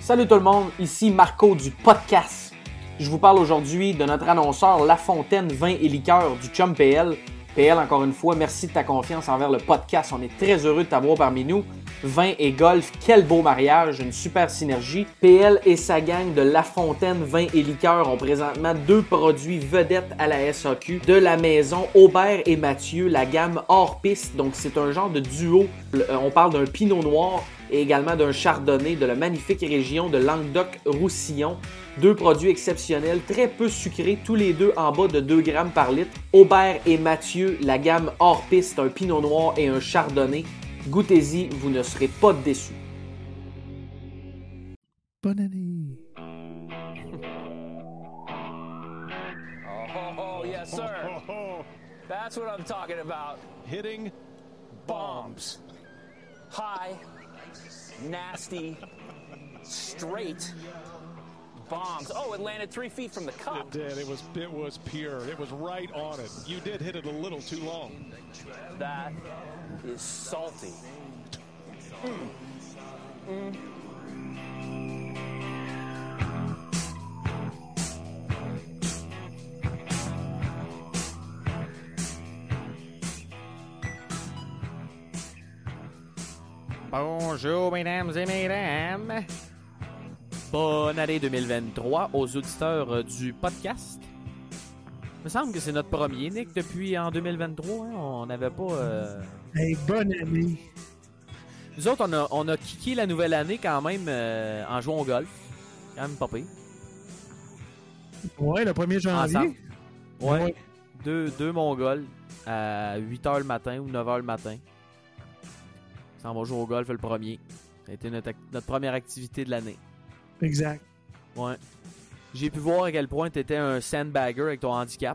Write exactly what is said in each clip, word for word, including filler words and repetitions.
Salut tout le monde, ici Marco du podcast. Je vous parle aujourd'hui de notre annonceur La Fontaine Vin et Liqueurs du Chum P L. P L, encore une fois, merci de ta confiance envers le podcast. On est très heureux de t'avoir parmi nous. Vin et golf, quel beau mariage, une super synergie. P L et sa gang de La Fontaine Vin et Liqueurs ont présentement deux produits vedettes à la S A Q de la maison, Aubert et Mathieu, la gamme hors piste. Donc c'est un genre de duo. On parle d'un Pinot Noir et également d'un Chardonnay de la magnifique région de Languedoc-Roussillon. Deux produits exceptionnels, très peu sucrés, tous les deux en bas de deux grammes par litre. Aubert et Mathieu, la gamme hors piste, un Pinot Noir et un Chardonnay. Goûtez-y, vous ne serez pas déçus. Bonne année! Oh, oh, yes, sir. That's what I'm talking about. Hitting bombs. High, nasty, straight bombs. Oh, it landed three feet from the cup. It did. It was it was pure. It was right on it. You did hit it a little too long. That is salty. Mm. Mm. Bonjour mesdames et mesdames. Bonne année deux mille vingt-trois aux auditeurs du podcast. Il me semble que c'est notre premier, Nick, depuis en deux mille vingt-trois. Hein? On n'avait pas... Euh... Hey, bonne année! Nous autres, on a, on a kické la nouvelle année quand même euh, en jouant au golf. Quand même pas pire. Ouais, le premier janvier. Ensemble. Ouais. ouais. Deux, deux Mongols à huit heures le matin ou neuf heures le matin. On va jouer au golf le premier. Ça a été notre, notre première activité de l'année. Exact. Ouais. J'ai pu voir à quel point tu étais un sandbagger avec ton handicap.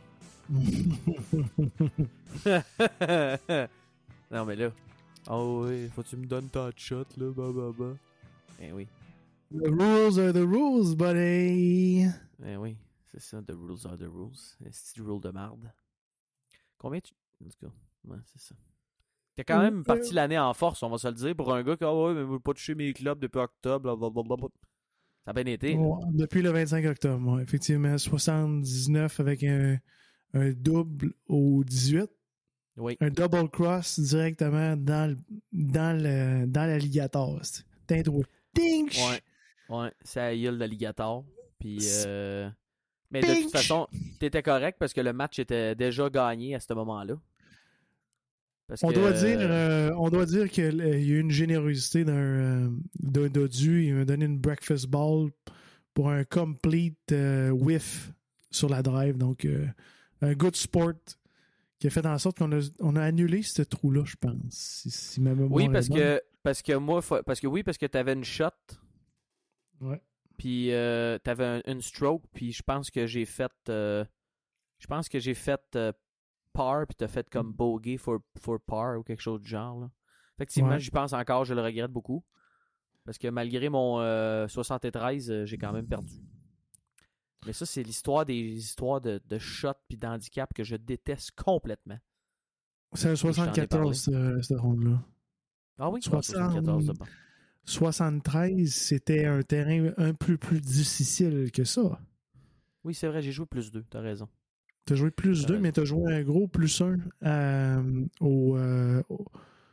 Non, mais là. Oh oui, faut que tu me donnes ta shot, là, bah, bah, bah. Eh oui. The rules are the rules, buddy. Eh oui, c'est ça, the rules are the rules. C'est du rule de marde. Combien tu. En tout cas, ouais, c'est ça. T'es quand même parti l'année en force, on va se le dire, pour un gars qui a oh, ouais, mais je veux pas toucher mes clubs depuis octobre, blablabla. Ça a bien été. Ouais, depuis le vingt-cinq octobre, ouais, effectivement. soixante-dix-neuf avec un, un double au dix-huit. Oui. Un double cross directement dans le, dans le, dans l'alligator. T'es trop. Ding! Ouais. Ouais, c'est à l'île d'alligator. Puis, euh... mais de toute façon, t'étais correct parce que le match était déjà gagné à ce moment-là. Parce on, que, doit dire, euh... euh, on doit dire qu'il y a eu une générosité d'un, euh, d'un dodu. Il m'a donné une breakfast ball pour un complete euh, whiff sur la drive. Donc, euh, un good sport qui a fait en sorte qu'on a, on a annulé ce trou-là, je pense. Si, si ma mémoire oui, parce est bonne. que, parce que moi, parce que oui, parce que t'avais une shot. Ouais. Puis, euh, t'avais un, une stroke. Puis, je pense que j'ai fait. Euh, je pense que j'ai fait. Euh, par, puis t'as fait comme bogey for, for par ou quelque chose du genre. Là. Effectivement, ouais. J'y pense encore, je le regrette beaucoup. Parce que malgré mon euh, soixante-treize, euh, j'ai quand même perdu. Mais ça, c'est l'histoire des histoires de, de shots puis d'handicap que je déteste complètement. C'est un soixante-quatorze, euh, cette ronde-là. Ah oui? soixante... soixante-quatorze, c'est bon. soixante-treize, c'était un terrain un peu plus difficile que ça. Oui, c'est vrai, j'ai joué plus deux, t'as raison. T'as joué plus deux, mais t'as joué un gros plus un euh, au, euh, au,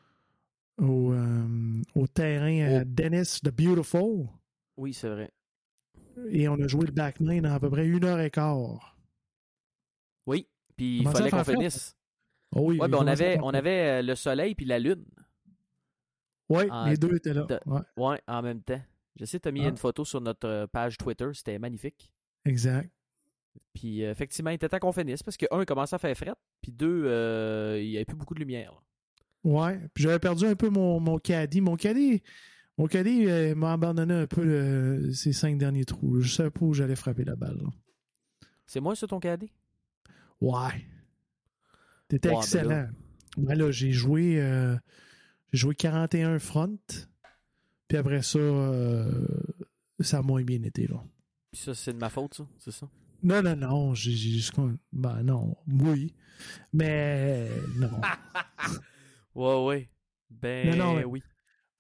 au, euh, au terrain oh. Dennis the Beautiful. Oui, c'est vrai. Et on a joué le back nine en à peu près une heure et quart. Oui, puis il fallait qu'on finisse. Oh oui, ouais, ben on avait, on avait le soleil puis la lune. Oui, en, les deux étaient là. De, ouais. ouais, en même temps. Je sais, t'as mis ah. une photo sur notre page Twitter, c'était magnifique. Exact. Puis euh, effectivement, il était temps qu'on finisse parce que, un, il commençait à faire fret, puis deux, euh, il n'y avait plus beaucoup de lumière. Là. Ouais, puis j'avais perdu un peu mon, mon caddie. Mon caddie, mon caddie euh, m'a abandonné un peu le, ces cinq derniers trous. Je savais pas où j'allais frapper la balle. Là. C'est moi, ça, ton caddie? Ouais. T'étais ouais, excellent. Ben là, ben là j'ai joué euh, j'ai joué quarante et un front, puis après ça, euh, ça a moins bien été, là. Puis ça, c'est de ma faute, ça? C'est ça? Non, non, non. J'ai, j'ai juste... Ben non, oui. Mais non. ouais, ouais. Ben non, non, oui.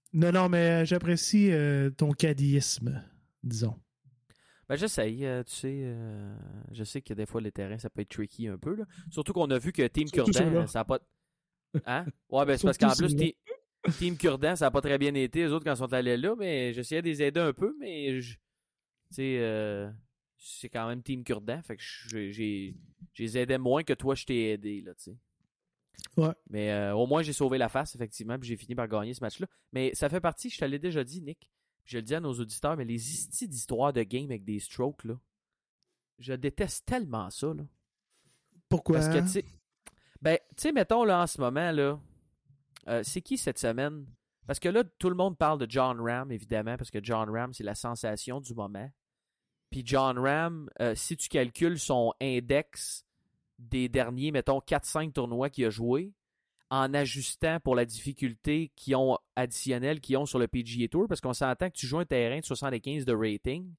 Non, non, mais j'apprécie euh, ton caddyisme, disons. Ben, j'essaye, euh, tu sais. Euh, je sais que des fois, les terrains, ça peut être tricky un peu. Là. Surtout qu'on a vu que Team Surtout Curdan, ceux-là. ça n'a pas... Hein? Ouais, ben c'est parce qu'en plus, Surtout Team, Team Curdan, ça n'a pas très bien été, eux autres, quand ils sont allés là, mais j'essayais de les aider un peu, mais je... tu sais, euh, c'est quand même Team Curdan, fait que je, j'ai, je les aidais moins que toi, je t'ai aidé, là, tu sais. Ouais. Mais euh, au moins, j'ai sauvé la face, effectivement, puis j'ai fini par gagner ce match-là. Mais ça fait partie, je te l'ai déjà dit, Nick, puis je le dis à nos auditeurs, mais les histies d'histoires de game avec des strokes, là, je déteste tellement ça, là. Pourquoi? Parce que, tu sais, ben, tu sais, mettons, là, en ce moment, là, euh, c'est qui cette semaine? Parce que là, tout le monde parle de John Ram, évidemment, parce que John Ram, c'est la sensation du moment. Puis John Ram, euh, si tu calcules son index des derniers, mettons, quatre cinq tournois qu'il a joué, en ajustant pour la difficulté qu'ils ont additionnelle qu'ils ont sur le P G A Tour, parce qu'on s'entend que tu joues un terrain de soixante-quinze de rating,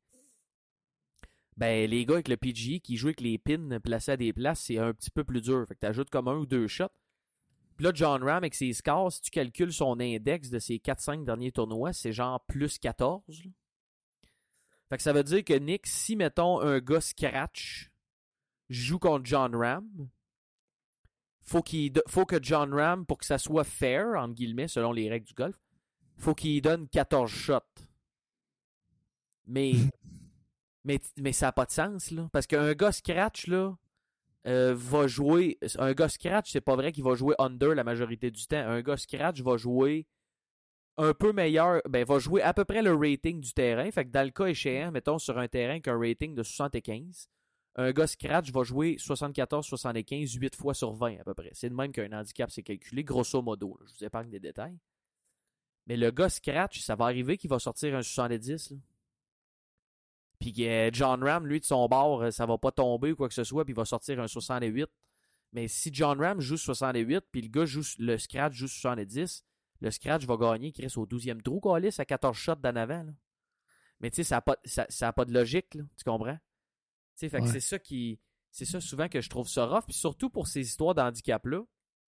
ben les gars avec le P G A qui jouent avec les pins placés à des places, c'est un petit peu plus dur. Fait que tu ajoutes comme un ou deux shots. Puis là, John Ram, avec ses scores, si tu calcules son index de ses quatre cinq derniers tournois, c'est genre plus quatorze. Là. Fait que ça veut dire que Nick, si, mettons, un gars scratch joue contre John Ram, faut qu'il faut que John Ram, pour que ça soit fair, entre guillemets, selon les règles du golf, faut qu'il donne quatorze shots. Mais, mais, mais ça n'a pas de sens, là. Parce qu'un gars scratch, là, euh, va jouer... Un gars scratch, c'est pas vrai qu'il va jouer under la majorité du temps. Un gars scratch va jouer un peu meilleur... Ben, va jouer à peu près le rating du terrain. Fait que dans le cas échéant, mettons, sur un terrain qui a un rating de soixante-quinze, un gars scratch va jouer soixante-quatorze soixante-quinze huit fois sur vingt à peu près. C'est de même qu'un handicap s'est calculé, grosso modo. Là. Je vous épargne des détails. Mais le gars scratch, ça va arriver qu'il va sortir un soixante-dix. Là. Puis euh, John Ram, lui, de son bord, ça va pas tomber ou quoi que ce soit, puis il va sortir un soixante-huit. Mais si John Ram joue soixante-huit, puis le gn'a joue le scratch joue soixante-dix, le scratch va gagner, qui reste au douzième trou, Calis, à quatorze shots d'en avant. Là. Mais tu sais, ça n'a pas, ça, ça a pas de logique, là, tu comprends? Fait ouais. que c'est ça qui. C'est ça souvent que je trouve ça rough. Puis surtout pour ces histoires d'handicap-là.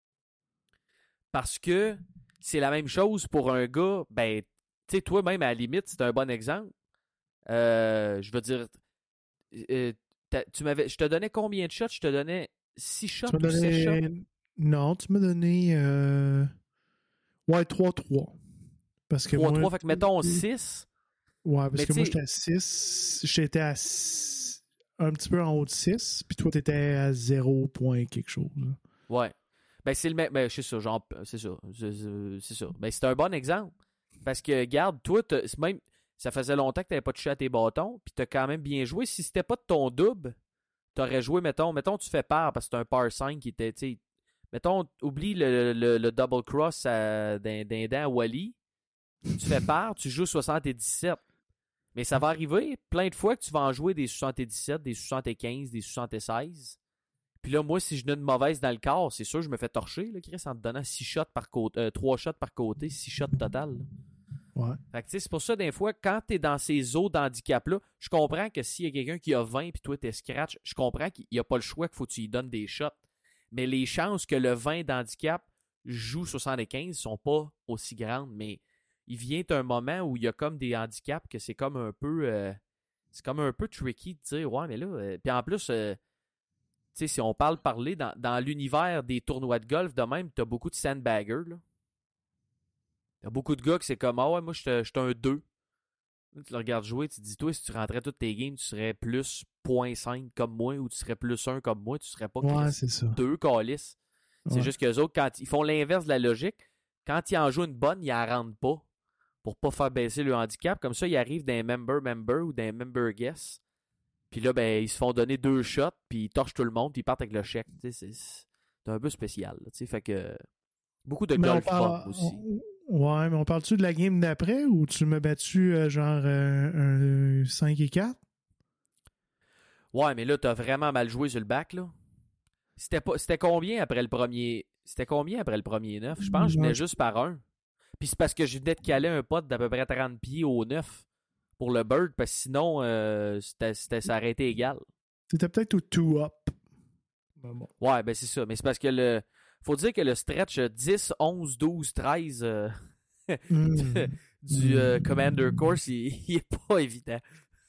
Parce que c'est la même chose pour un gars. Ben, tu sais, toi-même, à la limite, c'est un bon exemple. Euh, je veux dire. Euh, tu m'avais. Je te donnais combien de shots? Je te donnais six shots ou donné... sept shots? Non, tu m'as donné. Euh... Ouais, trois trois. Parce que trois moi. trois, fait que mettons six. Ouais, parce mais que moi, j'étais à six. J'étais à six. Un petit peu en haut de six, puis toi, t'étais à zéro point quelque chose. Là. Ouais. Ben, c'est le même. Ben, c'est ça, genre, c'est ça. C'est, c'est ça. Ben, c'est un bon exemple. Parce que, regarde, toi, même, ça faisait longtemps que t'avais pas touché à tes bâtons, puis t'as quand même bien joué. Si c'était pas de ton double, t'aurais joué, mettons, mettons, tu fais part, parce que c'est un par cinq qui était, tu sais, mettons, oublie le, le, le double cross à, d'un, d'un dent à Wally. Tu fais part, tu joues soixante-dix-sept. Mais ça va arriver plein de fois que tu vas en jouer des soixante-dix-sept, des soixante-quinze, des soixante-seize. Puis là, moi, si je donne une mauvaise dans le corps, c'est sûr que je me fais torcher, là, Chris, en te donnant six shots par côté, euh, trois shots par côté, six shots total. Là. Ouais. Fait que, tu sais, c'est pour ça, des fois, quand t'es dans ces eaux d'handicap-là, je comprends que s'il y a quelqu'un qui a vingt puis toi, t'es scratch, je comprends qu'il n'y a pas le choix qu'il faut que tu lui donnes des shots. Mais les chances que le vingt d'handicap joue soixante-quinze sont pas aussi grandes, mais il vient un moment où il y a comme des handicaps que c'est comme un peu euh, c'est comme un peu tricky de dire ouais mais là euh, puis en plus euh, tu sais si on parle parler dans, dans l'univers des tournois de golf de même t'as beaucoup de sandbaggers là. T'as beaucoup de gars que c'est comme ah ouais moi je suis un deux. Tu le regardes jouer, tu te dis toi si tu rentrais toutes tes games tu serais plus zéro point cinq comme moi ou tu serais plus un comme moi, tu serais pas ouais, c'est ça. deux calices. C'est ouais. juste qu'eux autres quand ils font l'inverse de la logique, quand ils en jouent une bonne, ils la rendent pas. Pour pas faire baisser le handicap. Comme ça, ils arrivent d'un member-member ou d'un member-guest. Puis là, ben, ils se font donner deux shots, puis ils torchent tout le monde, puis ils partent avec le chèque. C'est, c'est un peu spécial. Là, fait que beaucoup de mais golf parle, fun aussi. On, ouais, mais on parle-tu de la game d'après ou tu m'as battu euh, genre euh, un cinq et quatre? Ouais, mais là, t'as vraiment mal joué sur le back, là. C'était, pas, c'était combien après le premier... C'était combien après le premier neuf? Je pense que je venais juste par un. Puis c'est parce que je venais de caler un pote d'à peu près trente pieds au neuf pour le bird, parce que sinon, euh, c'était, c'était, ça aurait été égal. C'était peut-être au two up. Ben bon. Ouais, ben c'est ça. Mais c'est parce que le. Faut dire que le stretch dix, onze, douze, treize, euh, Mm. du euh, Commander Course, il, il est pas évident.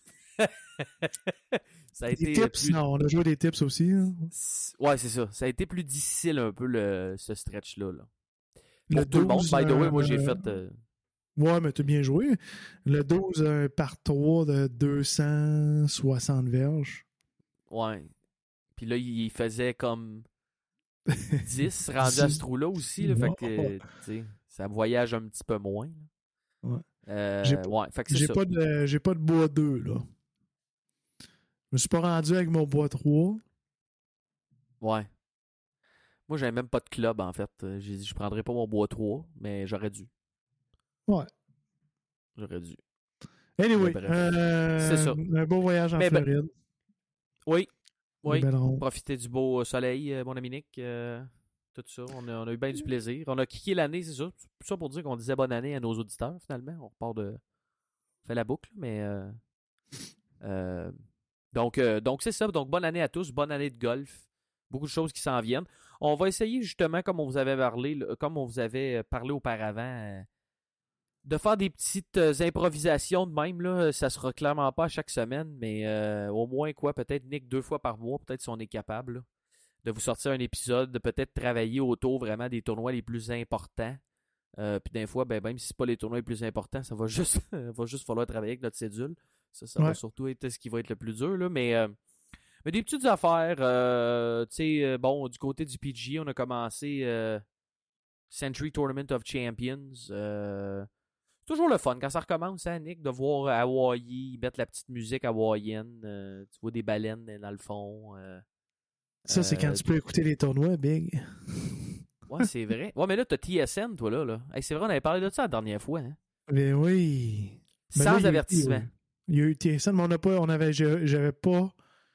Ça a Des été tips, plus... non, on a joué des tips aussi. Hein. Ouais, c'est ça. Ça a été plus difficile un peu le, ce stretch-là. Là. Le Pour tout le monde, douze, by the way, euh, moi j'ai fait... Euh... Ouais, mais t'as bien joué. Le douze, un par trois de deux cent soixante verges. Ouais. Puis là, il faisait comme dix rendu à ce trou-là aussi. Là, fait que, tu sais, ça voyage un petit peu moins. Là. Ouais. Euh, J'ai, ouais, fait que c'est j'ai, ça. pas de, j'ai pas de bois deux, là. Je me suis pas rendu avec mon bois trois. Ouais. Moi, j'avais même pas de club, en fait. J'ai dit, je prendrais pas mon bois trois, mais j'aurais dû. Ouais. J'aurais dû. Anyway, bref, euh, c'est ça. Un beau voyage en Mais ben, Floride. Oui. Oui. Une belle ronde. Profiter du beau soleil, mon ami Nick. Euh, tout ça. On a, on a eu bien du plaisir. On a kické l'année, c'est ça. C'est ça pour dire qu'on disait bonne année à nos auditeurs, finalement. On repart de... On fait la boucle, mais... Euh... Euh... Donc, euh, donc c'est ça. Donc, bonne année à tous. Bonne année de golf. Beaucoup de choses qui s'en viennent. On va essayer, justement, comme on vous avait parlé, comme on vous avait parlé auparavant, euh, de faire des petites euh, improvisations de même. Là. Ça sera clairement pas chaque semaine, mais euh, au moins, quoi, peut-être, Nick, deux fois par mois, peut-être si on est capable, là, de vous sortir un épisode, de peut-être travailler autour vraiment des tournois les plus importants. Euh, Puis des fois, ben, même si c'est pas les tournois les plus importants, ça va juste, va juste falloir travailler avec notre cédule. Ça, ça ouais. va surtout être ce qui va être le plus dur, là, mais... Euh, Mais des petites affaires, euh, tu sais, euh, bon, du côté du P G A, on a commencé euh, Century Tournament of Champions. Euh, c'est toujours le fun quand ça recommence, hein, Nick, de voir Hawaii, mettre la petite musique hawaïenne. Euh, tu vois des baleines dans le fond. Euh, Ça, c'est quand euh, tu peux écouter les tournois, Big. Ouais, c'est vrai. Ouais, mais là, t'as T S N, toi, là. là. Hey, c'est vrai, on avait parlé de ça la dernière fois. Hein? Mais oui. Mais Sans là, il y a eu- avertissement. Il y a eu T S N, mais on n'a pas, on avait, j'avais pas.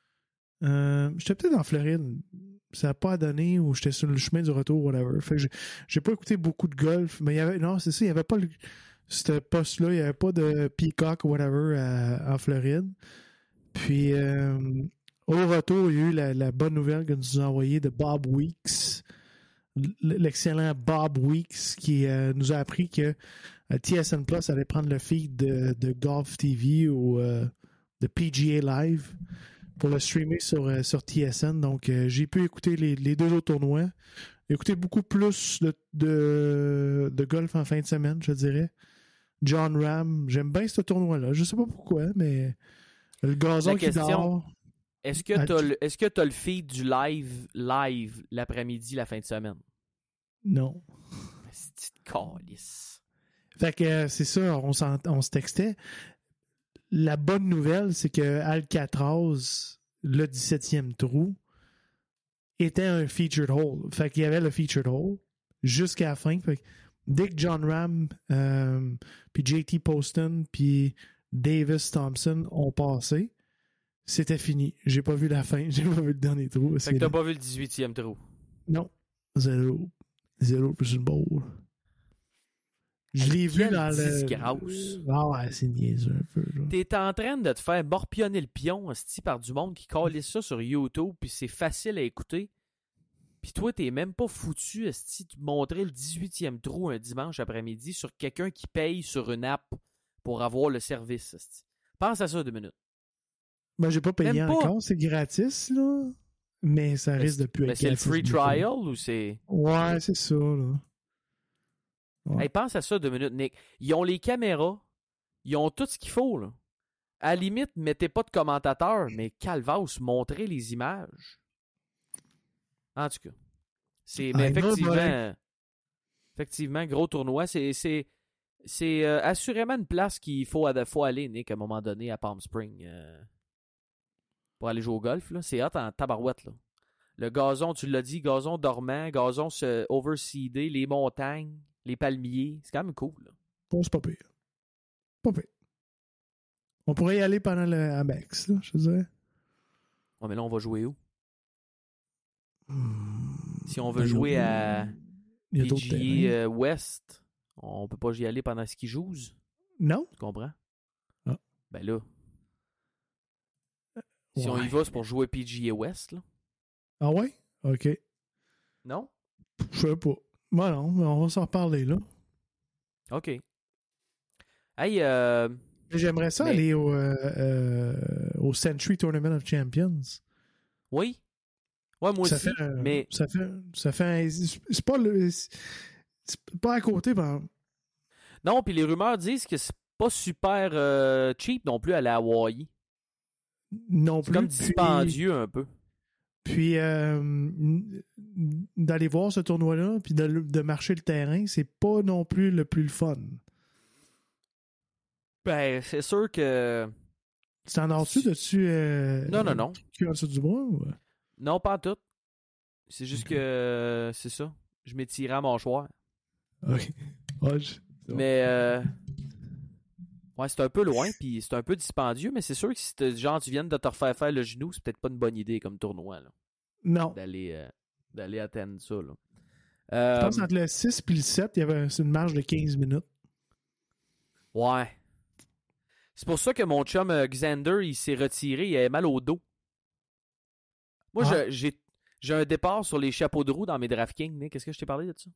Euh, j'étais peut-être en Floride. Ça n'a pas donné ou j'étais sur le chemin du retour, whatever. Fait que j'ai, j'ai pas écouté beaucoup de golf, mais il y avait, non, c'est ça, il n'y avait pas le, ce poste-là, il n'y avait pas de Peacock ou whatever à, en Floride. Puis, euh, au retour, il y a eu la, la bonne nouvelle que nous a envoyée de Bob Weeks, l'excellent Bob Weeks, qui euh, nous a appris que euh, T S N Plus allait prendre le feed de, de Golf T V ou euh, de P G A Live pour le streamer sur, euh, sur T S N. Donc, euh, j'ai pu écouter les, les deux autres tournois. Écouter beaucoup plus de, de, de golf en fin de semaine, je dirais. John Ram, j'aime bien ce tournoi-là. Je sais pas pourquoi, mais le gazon La qui question, dort... Est-ce que t'as le, est-ce que t'as le feed du live live l'après-midi, la fin de semaine? Non. C'est une calice. Fait que euh, c'est ça, on, on se textait. La bonne nouvelle, c'est que Alcatraz, le dix-septième trou, était un featured hole. Fait qu'il y avait le featured hole jusqu'à la fin. Fait que dès que John Ram, euh, puis J T Poston, puis Davis Thompson ont passé, c'était fini. J'ai pas vu la fin. J'ai pas vu le dernier trou. Fait que t'as pas vu le dix-huitième trou. Non. Zéro. Zéro plus une bowl. Je Hey, l'ai vu dans le... disgrâce. Ah ouais, c'est niaiseux un peu. Genre. T'es en train de te faire morpionner le pion hostie, par du monde qui calisse ça sur YouTube, puis c'est facile à écouter. Puis toi, t'es même pas foutu hostie, de montrer le dix-huitième trou un dimanche après-midi sur quelqu'un qui paye sur une app pour avoir le service. Hostie. Pense à ça deux minutes. Ben, j'ai pas payé Même pas. encore. C'est gratis, là. Mais ça risque de plus Mais être c'est le gratis free du tout. trial ou c'est... Ouais, c'est ça, là. Ouais. Hey, pense à ça deux minutes, Nick. Ils ont les caméras. Ils ont tout ce qu'il faut, là. À la limite, mettez pas de commentateurs, mais calvaos, montrez les images. En tout cas. C'est, mais I know, effectivement, buddy. effectivement, gros tournoi. C'est, c'est, c'est euh, assurément une place qu'il faut, faut aller, Nick, à un moment donné, à Palm Springs. Euh, pour aller jouer au golf, là. C'est hot en tabarouette, là. Le gazon, tu l'as dit, gazon dormant, gazon se overseedé, les montagnes, les palmiers. C'est quand même cool, là. Bon, c'est pas pire. Pas pire. On pourrait y aller pendant le Amex, là, je te dirais. Ouais, mais là, on va jouer où? Hmm. Si on veut Ben, jouer il y à a- il y a P d'autres G terrains. A euh, West, on peut pas y aller pendant ce qu'ils jouent. Non? Tu comprends? Ah. Ben là. Si on y Ouais. va, c'est pour jouer P G A West, là. Ah ouais? OK. Non? Je sais pas. Bon, non, mais on va s'en reparler, là. OK. Hey, euh... J'aimerais ça mais... aller au, euh, euh, au Century Tournament of Champions. Oui. Ouais, moi ça aussi. Fait un, mais... Ça fait, ça fait un, c'est pas le, c'est pas à côté, par exemple. Non, puis les rumeurs disent que c'est pas super euh, cheap non plus aller à Hawaii. Non c'est plus. C'est comme dispendieux puis, un peu. Puis euh, d'aller voir ce tournoi-là, puis de, de marcher le terrain, c'est pas non plus le plus le fun. Ben, c'est sûr que... Tu en as-tu dessus? Euh, non, non, non. Tu en dessous du bras? Ou... Non, pas tout. C'est juste okay. que... Euh, c'est ça. Je m'étirais à mon choix. OK. Ouais, je... Mais... Euh... Ouais, c'est un peu loin, puis c'est un peu dispendieux, mais c'est sûr que si te, genre, tu viens de te refaire faire le genou, c'est peut-être pas une bonne idée comme tournoi, là. Non. D'aller, euh, d'aller atteindre ça, là. Euh... Je pense Euh... entre le six et le sept, il y avait une marge de quinze minutes. Ouais. C'est pour ça que mon chum euh, Xander, il s'est retiré, il avait mal au dos. Moi, ah. j'ai, j'ai un départ sur les chapeaux de roue dans mes DraftKings. Qu'est-ce que je t'ai parlé de ça?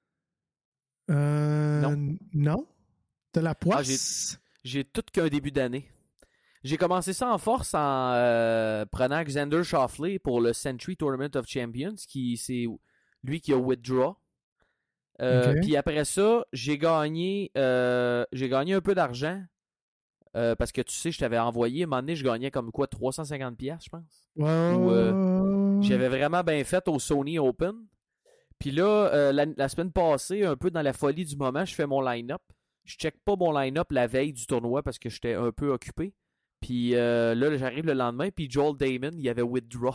Euh... Non. Non? T'as la poisse? Ah, j'ai... J'ai tout qu'un début d'année. J'ai commencé ça en force en euh, prenant Xander Schauffele pour le Century Tournament of Champions, qui c'est lui qui a withdraw. Euh, okay. Puis après ça, j'ai gagné euh, j'ai gagné un peu d'argent euh, parce que tu sais, je t'avais envoyé, à un moment donné, je gagnais comme quoi trois cent cinquante dollars, je pense. Wow. Où, euh, j'avais vraiment bien fait au Sony Open. Puis là, euh, la, la semaine passée, un peu dans la folie du moment, je fais mon line-up. Je check pas mon line-up la veille du tournoi parce que j'étais un peu occupé. Puis euh, là, j'arrive le lendemain, puis Joel Damon, il avait withdraw.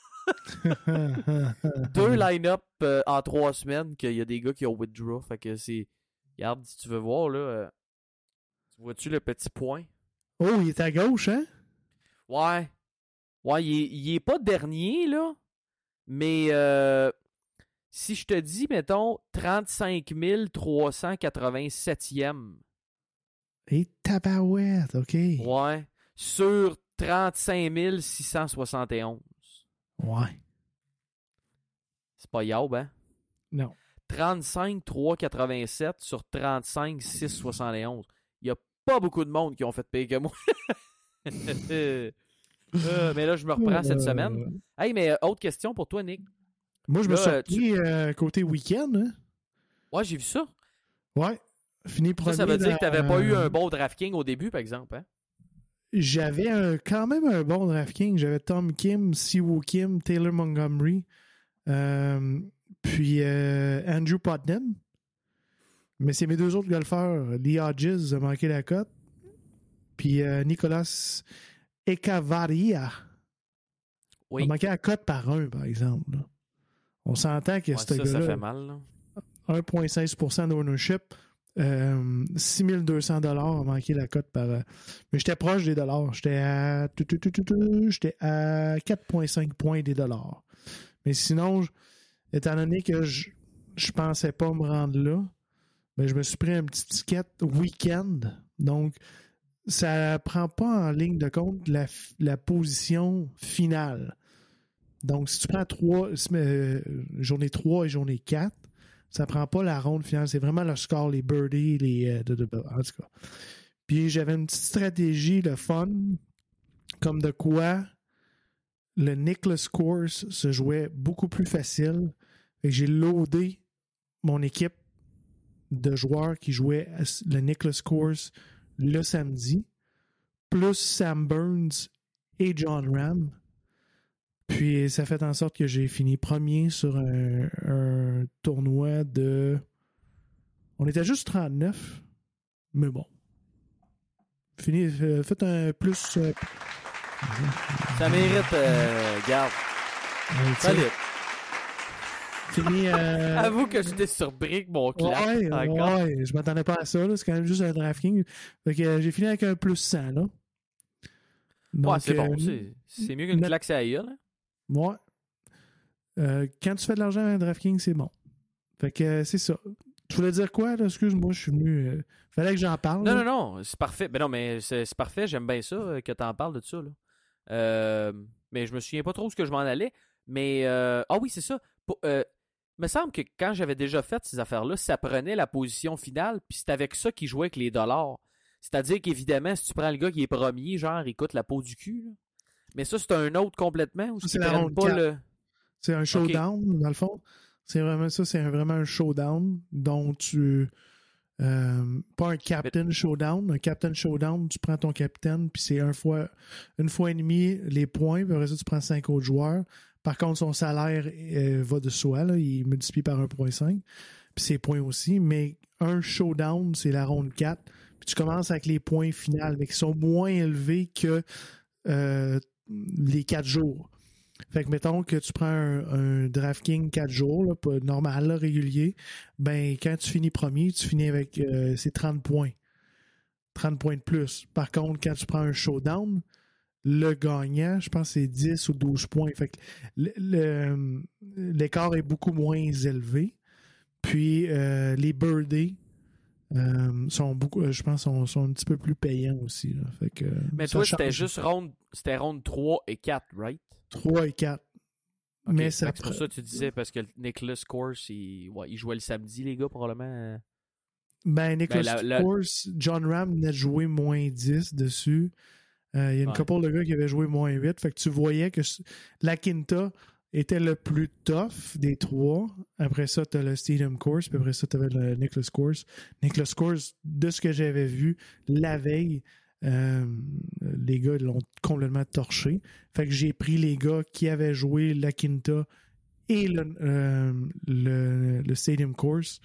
Deux line-up euh, en trois semaines qu'il y a des gars qui ont withdraw. Fait que c'est... Regarde, si tu veux voir, là... Euh... Vois-tu le petit point? Oh, il est à gauche, hein? Ouais. Ouais, il est, il est pas dernier, là. Mais... Euh... Si je te dis, mettons, trente-cinq mille trois cent quatre-vingt-septième. Et tabarouette, OK. Ouais. Sur trente-cinq mille six cent soixante et onze. Ouais. C'est pas yaub, hein? Non. trente-cinq mille trois cent quatre-vingt-sept sur trente-cinq mille six cent soixante et onze. Il n'y a pas beaucoup de monde qui ont fait payer que moi. euh, mais là, je me reprends euh... cette semaine. Hey, mais euh, autre question pour toi, Nick. Moi, je me là, suis repris tu... euh, côté week-end. Hein? Ouais, j'ai vu ça. Ouais. Fini premier. Ça, ça veut dire dans... que tu n'avais pas eu un bon DraftKings au début, par exemple. Hein? J'avais un, quand même un bon DraftKings. J'avais Tom Kim, Siwoo Kim, Taylor Montgomery, euh, puis euh, Andrew Putnam. Mais c'est mes deux autres golfeurs. Lee Hodges a manqué la cote. Puis euh, Nicolas Echevarria oui. a manqué la cote par un, par exemple. Là. On s'entend que ouais, ce ça, gars-là, ça fait mal. Là. un virgule seize pour cent d'ownership, euh, six mille deux cents dollars a manqué la cote par... Euh, mais j'étais proche des dollars. J'étais à... J'étais à quatre virgule cinq points des dollars. Mais sinon, je, étant donné que je je pensais pas me rendre là, ben je me suis pris un petit ticket week-end. Donc, ça prend pas en ligne de compte la, la position finale. Donc, si tu prends trois, euh, journée trois et journée quatre, ça prend pas la ronde finale. C'est vraiment le score, les birdies, les... Euh, de, de, de, en tout cas. Puis, j'avais une petite stratégie, le fun, comme de quoi le Nicklaus Course se jouait beaucoup plus facile. Et j'ai loadé mon équipe de joueurs qui jouaient le Nicklaus Course le samedi, plus Sam Burns et John Ram. Puis ça fait en sorte que j'ai fini premier sur un, un tournoi de... On était juste trente-neuf, mais bon. Fini, euh, faites un plus... Euh... Ça mérite, euh, garde. Ouais, Salut. Fini... Euh... Avoue que j'étais surpris que mon clap. Ouais, ouais, je m'attendais pas à ça. Là. C'est quand même juste un DraftKings. Fait que euh, j'ai fini avec un plus cent, là. Donc, ouais, c'est euh, bon. C'est, c'est mieux qu'une net... claque à la gueule. Hein? Ouais. Euh, quand tu fais de l'argent à un DraftKings, c'est bon. Fait que euh, c'est ça. Tu voulais dire quoi, là? Excuse-moi, je suis venu... Euh... Fallait que j'en parle. Non, là. non, non. C'est parfait. Ben non, mais c'est, c'est parfait. J'aime bien ça, euh, que tu en parles de ça, là. Euh, mais je me souviens pas trop où ce que je m'en allais. Mais... Euh... Ah oui, c'est ça. Pour, euh, me semble que quand j'avais déjà fait ces affaires-là, ça prenait la position finale, puis c'est avec ça qu'ils jouaient avec les dollars. C'est-à-dire qu'évidemment, si tu prends le gars qui est premier, genre, il coûte la peau du cul. Là. Mais ça, c'est un autre complètement. Ou c'est la ronde pas quatre. Le... C'est un showdown, okay. Dans le fond. C'est vraiment ça, c'est un, vraiment un showdown dont tu... Euh, pas un captain Mais... showdown. Un captain showdown, tu prends ton capitaine, puis c'est un fois, une fois et demi les points, puis après ça, tu prends cinq autres joueurs. Par contre, son salaire euh, va de soi, là, il multiplie par un virgule cinq, puis ses points aussi. Mais un showdown, c'est la ronde quatre. Puis tu commences avec les points finaux, mais qui sont moins élevés que euh, les quatre jours. Fait que mettons que tu prends un, un DraftKings quatre jours, là, pas normal, là, régulier, ben quand tu finis premier, tu finis avec euh, ces trente points. trente points de plus. Par contre, quand tu prends un showdown, le gagnant, je pense que c'est dix ou douze points. Fait que le, le, l'écart est beaucoup moins élevé. Puis euh, les birdies euh, sont beaucoup, je pense, sont, sont un petit peu plus payants aussi. Là. Fait que, mais toi, c'était juste ronde, c'était ronde trois et quatre, right? trois et quatre. Okay, mais ça c'est pour ça que tu disais, parce que Nicholas Course, il, ouais, il jouait le samedi, les gars, probablement. Ben, Nicholas ben, la, Course, la... John Ram venait de jouer moins dix dessus. Euh, il y a une ouais. couple de gars qui avaient joué moins huit. Fait que tu voyais que la Quinta était le plus tough des trois. Après ça, tu as le Stadium Course. Puis après ça, tu avais le Nicholas Course. Nicholas Course, de ce que j'avais vu la veille, euh, les gars l'ont complètement torché. Fait que j'ai pris les gars qui avaient joué la Quinta et le, euh, le, le Stadium Course.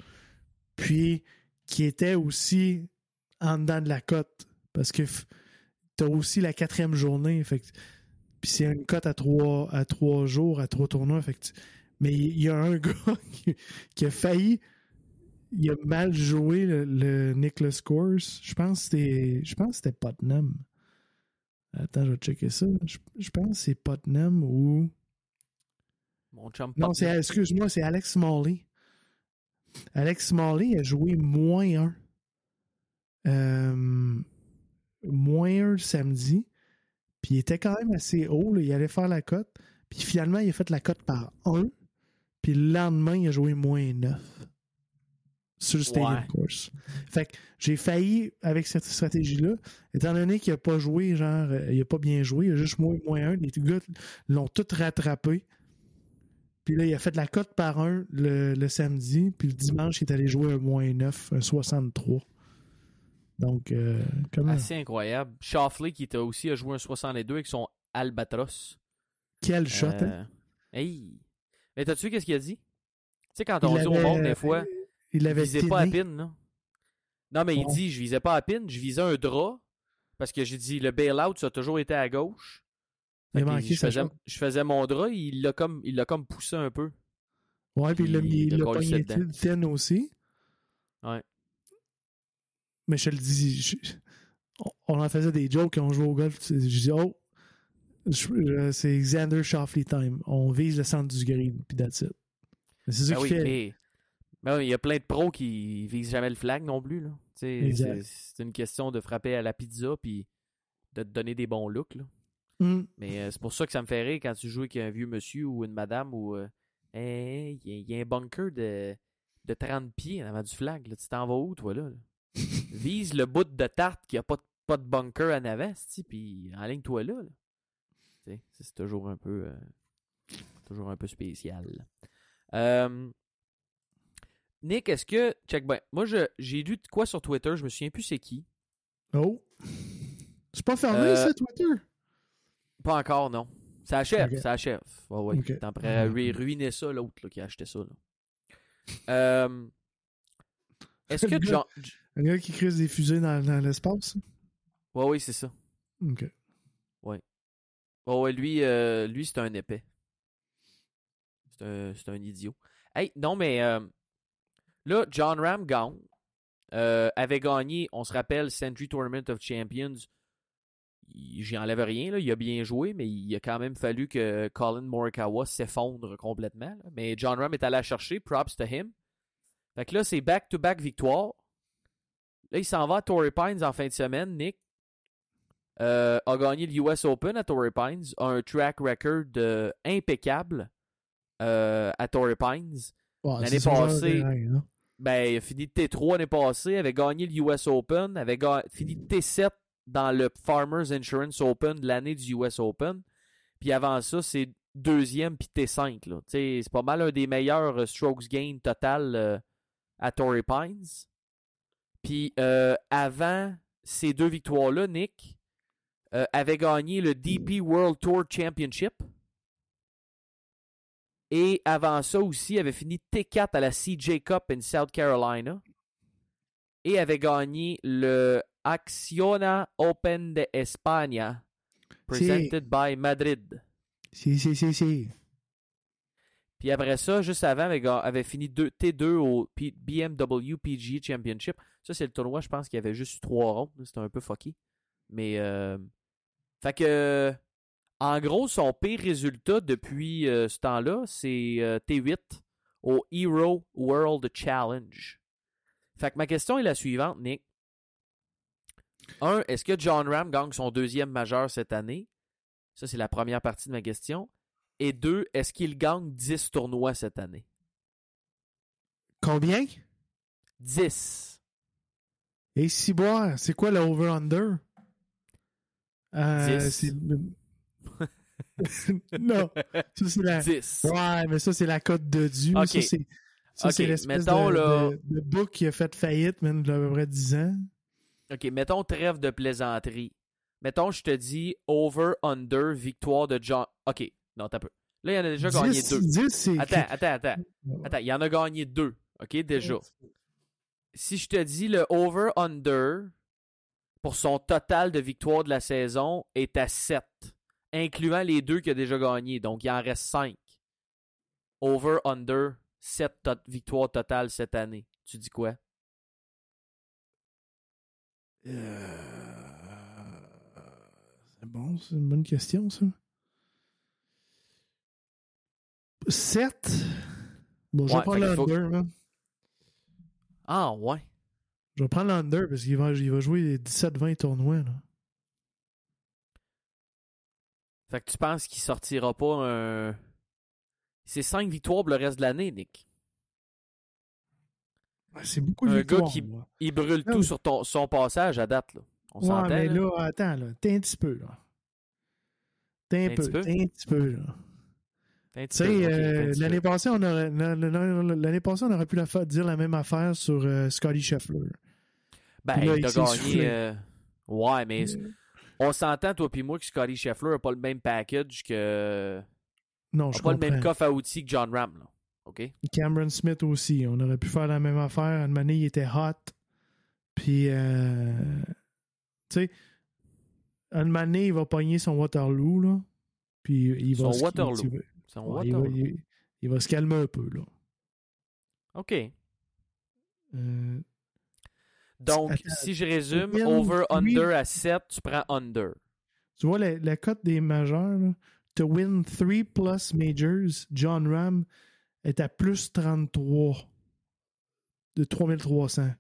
Puis qui étaient aussi en dedans de la cote. Parce que t'as aussi la quatrième journée. Fait que, puis c'est une cote à trois, à trois jours, à trois tournois. Fait que tu, mais il y a un gars qui, qui a failli. Il a mal joué le, le Nicholas Course. Je pense que c'était. Je pense que c'était Putnam. Attends, je vais checker ça. Je, je pense que c'est Putnam ou. Mon chum non, c'est, excuse-moi, c'est Alex Smalley. Alex Smalley a joué moins un. Euh, moins un le samedi. Puis il était quand même assez haut. Là. Il allait faire la cote. Puis finalement, il a fait la cote par un. Puis le lendemain, il a joué moins neuf. Sur le Stadium ouais. Course. Fait que j'ai failli, avec cette stratégie-là, étant donné qu'il n'a pas joué, genre, il n'a pas bien joué, il a juste moins, moins un. Les gars l'ont tout rattrapé. Puis là, il a fait la cote par un le, le samedi. Puis le dimanche, il est allé jouer un moins neuf, un soixante-trois. Donc, euh, comment... assez incroyable. Schauffele, qui était aussi, a joué un soixante-deux avec son Albatros. Quel shot, euh... hein? Hey! Mais t'as-tu vu qu'est-ce qu'il a dit? Tu sais, quand on il dit avait... au monde, des fois, il avait visait pas à pin, là. Non, mais ouais. il dit, je visais pas à pin, je visais un drap, parce que j'ai dit, le bail-out, ça a toujours été à gauche. Il a manqué, je, faisais, je faisais mon drap, il l'a comme, il l'a comme poussé un peu. Ouais, puis, puis il l'a mis, il l'a pogné thin aussi. Ouais. Mais je te le dis, je, on en faisait des jokes quand on jouait au golf. Je dis, oh, je, c'est Xander Schauffele time. On vise le centre du green, puis that's it. Mais c'est ça ben qu'il oui, fait. Mais, mais oui, il y a plein de pros qui visent jamais le flag non plus. Là. C'est, c'est une question de frapper à la pizza, puis de te donner des bons looks. Là. Mm. Mais euh, c'est pour ça que ça me fait rire quand tu joues avec un vieux monsieur ou une madame où il euh, hey, y, y a un bunker de, de trente pieds en avant du flag. Là. Tu t'en vas où, toi, là? là? Vise le bout de tarte qui a pas de, pas de bunker en avant, puis enligne-toi là. là. C'est toujours un peu euh, toujours un peu spécial. Euh, Nick, est-ce que... Check ben, moi, je, j'ai lu de quoi sur Twitter, je me souviens plus c'est qui. Oh! C'est pas fermé, euh, ça, Twitter? Pas encore, non. Ça achève, okay. ça achève. Oh, ouais. Okay. T'en pourrais okay. ruiner ça, l'autre là, qui a acheté ça. Là. Euh, est-ce que... John... Un gars qui crée des fusées dans, dans l'espace? Ouais, oui, c'est ça. OK. Ouais. Oh, ouais, lui, euh, lui c'est un épais. C'est un, c'est un idiot. Hey, non, mais euh, là, John Ram gagne. Euh, avait gagné, on se rappelle, Sentry Tournament of Champions. J'y enlève rien, là. Il a bien joué, mais il a quand même fallu que Colin Morikawa s'effondre complètement. Là. Mais John Ram est allé la chercher, props to him. Fait que là, c'est back-to-back victoire. Là, il s'en va à Torrey Pines en fin de semaine. Nick euh, a gagné le U S Open à Torrey Pines, a un track record euh, impeccable euh, à Torrey Pines. Ouais, L'année c'est son genre de passée, terrain, hein. ben, il a fini T trois l'année passée, avait gagné le U S Open, avait ga- fini T sept dans le Farmers Insurance Open de l'année du U S Open. Puis avant ça, c'est deuxième puis T cinq. Là. C'est pas mal un des meilleurs strokes gain total euh, à Torrey Pines. Puis euh, avant ces deux victoires-là, Nick euh, avait gagné le D P World Tour Championship. Et avant ça aussi, avait fini T quatre à la C J Cup in South Carolina. Et avait gagné le Acciona Open de España, presented si. by Madrid. Si, si, si, si. Puis après ça, juste avant, avait, avait fini deux, T deux au P, B M W P G A Championship. Ça, c'est le tournoi, je pense qu'il y avait juste eu trois rondes. C'était un peu fucky. Mais, euh... fait que, en gros, son pire résultat depuis euh, ce temps-là, c'est euh, T huit au Hero World Challenge. Fait que ma question est la suivante, Nick. Un, est-ce que Jon Rahm gagne son deuxième majeur cette année? Ça, c'est la première partie de ma question. Et deux, est-ce qu'il gagne dix tournois cette année? Combien? dix. Et si boire, c'est quoi le over-under? Euh, dix. Non, ça c'est la... dix. Ouais, mais ça c'est la cote de Dieu. OK. Ça c'est, ça, OK, c'est l'espèce mettons, de, là... de, de book qui a fait faillite, man, il y a à peu près dix ans. OK, mettons trêve de plaisanterie. Mettons, je te dis over-under victoire de John... OK, non, t'as peu. Là, il y en a déjà dix, gagné deux. dix, c'est... Attends, attends, attends. Attends, il y en a gagné deux. OK, déjà. Si je te dis le over-under pour son total de victoires de la saison est à sept, incluant les deux qu'il a déjà gagné. Donc, il en reste cinq. Over-under, sept to- victoires totales cette année. Tu dis quoi? Euh... C'est bon, c'est une bonne question, ça. sept? Bon, je vais Ouais, prendre fait qu'il l'under, faut- man. Ah, ouais. Je vais prendre l'under parce qu'il va, il va jouer dix-sept vingt tournois, là. Fait que tu penses qu'il sortira pas un... C'est cinq victoires pour le reste de l'année, Nick. C'est beaucoup de Un victoires, gars qui là. il brûle Non, tout mais- sur ton, son passage à date, là. On Ouais, s'entend, mais là? là, attends, là. T'es un petit peu, là. T'es un, Un peu, petit peu? t'es un petit peu, là. Un Tu petit sais, peu, ok, euh, un petit l'année peu. passée, on aurait, l'année passée, on aurait pu la fa- dire la même affaire sur euh, Scottie Scheffler. Ben, Puis là, il il a s'est gagné... soufflé. euh, Ouais, mais Euh, on s'entend, toi puis moi, que Scottie Scheffler n'a pas le même package que... non, n'a je pas comprends. le même coffre à outils que Jon Rahm, là. OK? Cameron Smith aussi. On aurait pu faire la même affaire. Une année, il était hot. Puis, euh, tu sais, une année, il va pogner son Waterloo, là. Puis, il va... Son se- Waterloo. il- Son ouais, il, va, Waterloo. il, il va se calmer un peu, là. OK. Euh, Donc, Attends, si je résume, win over-under three- à sept, tu prends under. Tu vois, la, la cote des majeurs, là, to win three plus majors, Jon Rahm est à plus trente-trois de trois mille trois cents.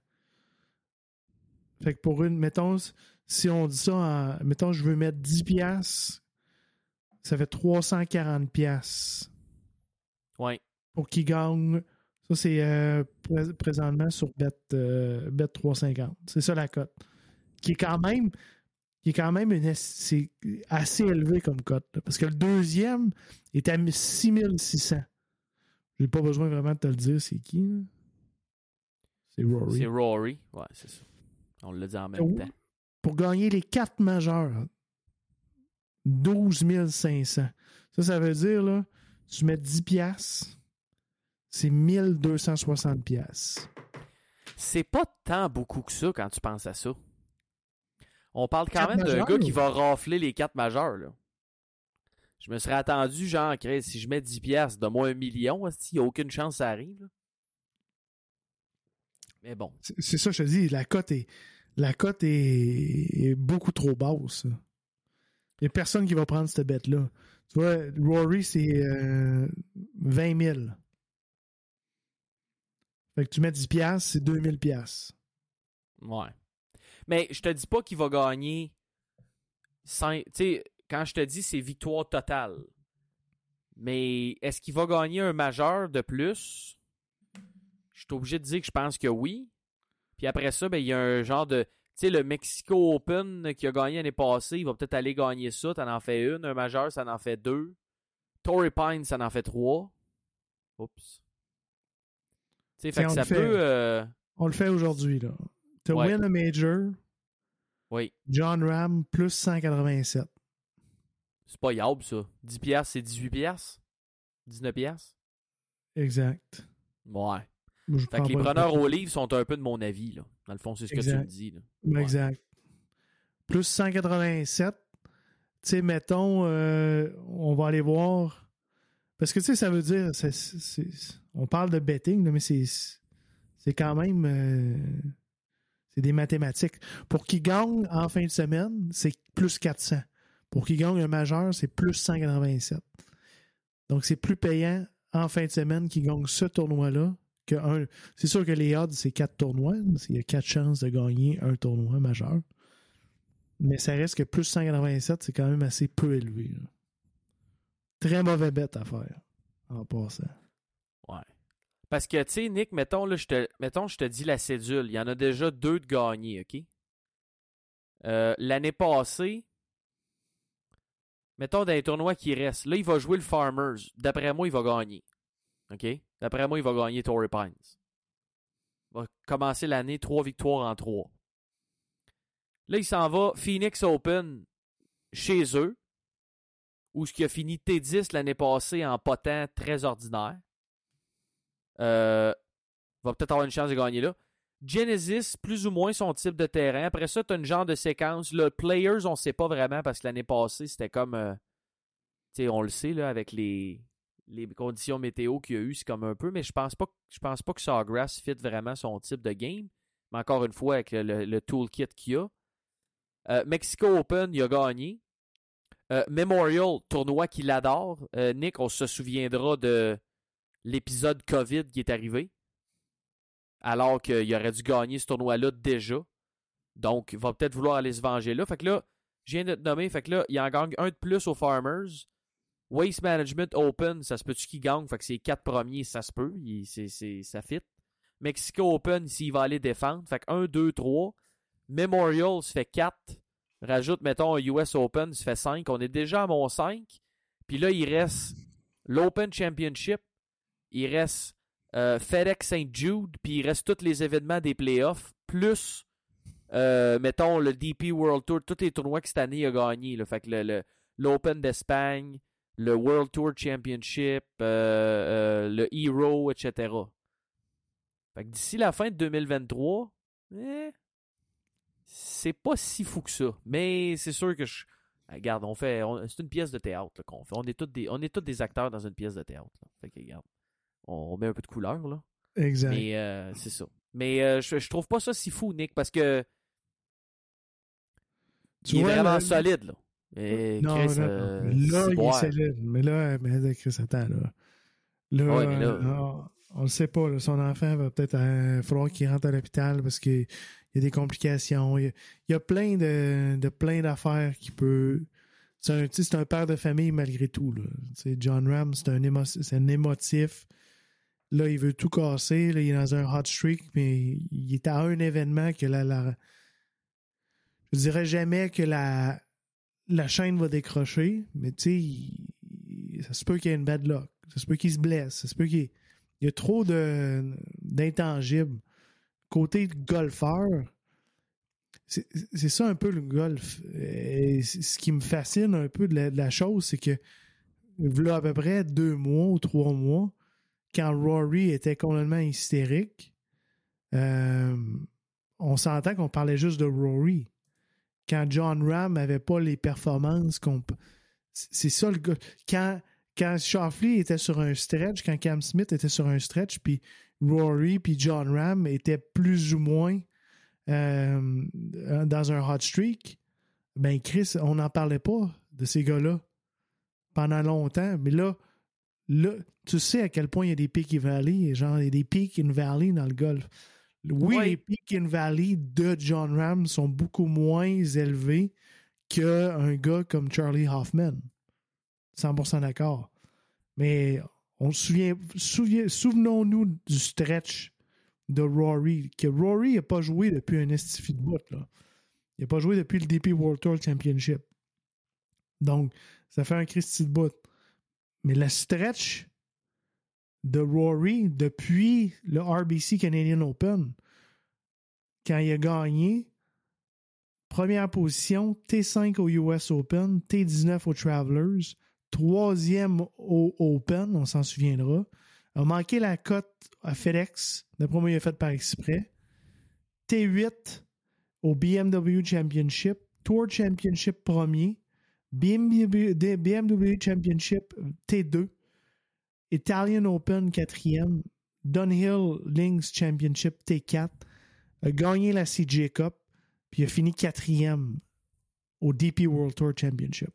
Fait que pour une, mettons, si on dit ça en, mettons, je veux mettre dix piastres, ça fait trois cent quarante piastres Ouais. pour qu'il gagne. Ça, c'est euh, pré- présentement sur Bet, euh, Bet trois cent cinquante. C'est ça la cote. Qui est quand même, qui est quand même une, c'est assez élevé comme cote. Là, parce que le deuxième est à six mille six cents. J'ai pas besoin vraiment de te le dire, c'est qui, là? C'est Rory. C'est Rory. Ouais, c'est ça. On l'a dit en même Oh. temps. Pour gagner les quatre majeurs, douze mille cinq cents. Ça, ça veut dire, là, tu mets dix piastres, c'est mille deux cent soixante piastres. C'est pas tant beaucoup que ça quand tu penses à ça. On parle quand Quatre même d'un majeurs, gars qui ou? va rafler les quatre majeurs, là. Je me serais attendu, genre, Chris, si je mets dix piastres, donne-moi un million, il n'y a aucune chance que ça arrive, là. Mais bon. C'est, c'est ça, je te dis, la cote est, la cote est, est beaucoup trop basse. Il n'y a personne qui va prendre cette bête-là. Tu vois, Rory, c'est euh, vingt mille. Fait que tu mets dix piastres, c'est deux mille piastres. Ouais. Mais je te dis pas qu'il va gagner cinq. Tu sais, quand je te dis c'est victoire totale. Mais est-ce qu'il va gagner un majeur de plus? je suis obligé de dire que je pense que oui. Puis après ça, ben, il y a un genre de... Tu sais, le Mexico Open qui a gagné l'année passée, il va peut-être aller gagner ça. T'en en fais une. Un majeur, ça en fait deux. Torrey Pines, ça en fait trois. Oups. Tu sais, fait que ça peut... Euh... On le fait aujourd'hui, là. To ouais. win a major, oui. John Ram, plus cent quatre-vingt-sept. C'est pas yable, ça. dix piastres, c'est dix-huit piastres. dix-neuf piastres. Exact. Ouais. Je fait que les preneurs au livre sont un peu de mon avis, là. Dans le fond, c'est ce exact. Que tu me dis. Là. Ouais. Exact. Plus cent quatre-vingt-sept. Tu sais, mettons, euh, on va aller voir. Parce que, tu sais, ça veut dire... C'est, c'est, on parle de betting, là, mais c'est, c'est quand même... Euh, c'est des mathématiques. Pour qu'il gagne en fin de semaine, c'est plus quatre cents. Pour qu'il gagne un majeur, c'est plus cent quatre-vingt-sept. Donc, c'est plus payant en fin de semaine qu'il gagne ce tournoi-là. Que un, c'est sûr que les odds, c'est quatre tournois. Il y a quatre chances de gagner un tournoi majeur. Mais ça reste que plus cent quatre-vingt-sept, c'est quand même assez peu élevé. Là. Très mauvais bet à faire en passant. Ouais. Parce que, tu sais, Nick, mettons, là, je te, mettons, je te dis la cédule. Il y en a déjà deux de gagnés, OK? Euh, l'année passée, mettons, dans les tournois qui restent, là, il va jouer le Farmers. D'après moi, il va gagner. OK? D'après moi, il va gagner Torrey Pines. Il va commencer l'année trois victoires en trois. Là, il s'en va Phoenix Open chez eux, où ce qui a fini T dix l'année passée en potant très ordinaire. Euh, va peut-être avoir une chance de gagner là. Genesis, plus ou moins son type de terrain. Après ça, tu as une genre de séquence. Le Players, on ne sait pas vraiment parce que l'année passée, c'était comme... Euh, tu sais, on le sait, là, avec les, les conditions météo qu'il y a eu, c'est comme un peu, mais je pense pas, je pense pas que Sawgrass fit vraiment son type de game. Mais encore une fois, avec le, le toolkit qu'il y a. Euh, Mexico Open, il a gagné. Euh, Memorial, tournoi qu'il adore. Euh, Nick, on se souviendra de l'épisode COVID qui est arrivé. Alors qu'il aurait dû gagner ce tournoi-là déjà. Donc, il va peut-être vouloir aller se venger là. Fait que là, je viens de te nommer. Fait que là, il en gagne un de plus aux Farmers. Waste Management Open, ça se peut-tu qu'il gagne? Fait que c'est les quatre premiers, ça se peut. Il, c'est, c'est, ça fit. Mexico Open, ici, il va aller défendre. Fait que un, deux, trois. Memorial, ça fait quatre. Rajoute, mettons, un U S Open, ça fait cinq. On est déjà à mon cinq. Puis là, il reste l'Open Championship. Il reste euh, FedEx Saint Jude. Puis il reste tous les événements des playoffs. Plus, euh, mettons, le D P World Tour. Tous les tournois que cette année il a gagné. Là. Fait que le, le, l'Open d'Espagne, le World Tour Championship, euh, euh, le Hero, et cetera. Fait que d'ici la fin de deux mille vingt-trois, eh, c'est pas si fou que ça. Mais c'est sûr que je... Regarde, on fait... On... C'est une pièce de théâtre là, qu'on fait. On est tous des... on est tous des acteurs dans une pièce de théâtre. Là. Fait que regarde, on met un peu de couleur là. Exact. Mais euh, c'est ça. Mais euh, je, je trouve pas ça si fou, Nick, parce que tu il vois, est vraiment là, solide là. Et non, Chris, non, euh, là, il boire. est solide. Mais là, mais Chris, attends, là. Là, ouais, mais là... Euh, on le sait pas, là, son enfant va peut-être euh, falloir qu'il rentre à l'hôpital parce qu'il y a des complications. Il y a, il y a plein de, de plein d'affaires qui peut. C'est un, c'est un père de famille malgré tout. Là. John Ram, c'est un, émo, c'est un émotif. Là, il veut tout casser. Là, il est dans un hot streak, mais il est à un événement que la, la je dirais jamais que la, la chaîne va décrocher, mais tu sais, ça se peut qu'il y ait une bad luck. Ça se peut qu'il se blesse. Ça se peut qu'il il y a trop de, d'intangibles. Côté golfeur, c'est, c'est ça un peu le golf. Et ce qui me fascine un peu de la, de la chose, c'est que là, à peu près deux mois ou trois mois, quand Rory était complètement hystérique, euh, on s'entend qu'on parlait juste de Rory. Quand John Ram n'avait pas les performances qu'on... C'est ça le golf. Quand... Quand Schauffele était sur un stretch, quand Cam Smith était sur un stretch, puis Rory puis John Ram étaient plus ou moins euh, dans un hot streak, ben Chris, on n'en parlait pas de ces gars-là pendant longtemps. Mais là, là, tu sais à quel point il y a des peak and valley, genre il y a des peak and valley dans le golf. Oui, ouais. Les peak and valley de John Ram sont beaucoup moins élevés qu'un gars comme Charlie Hoffman. cent pour cent d'accord. Mais on se souvient, souvient, souvenons-nous du stretch de Rory, que Rory n'a pas joué depuis un estifi de bout, là. Il n'a pas joué depuis le D P World Tour Championship. Donc, ça fait un Christy de bout. Mais le stretch de Rory depuis le R B C Canadian Open, quand il a gagné, première position, T cinq au U S Open, T dix-neuf au Travelers, troisième au Open, on s'en souviendra, a manqué la cote à FedEx, d'après moi, il a fait par exprès, T huit au B M W Championship, Tour Championship premier, B M W, B M W Championship T deux, Italian Open quatrième, Dunhill Links Championship T quatre, a gagné la C J Cup, puis il a fini quatrième au D P World Tour Championship.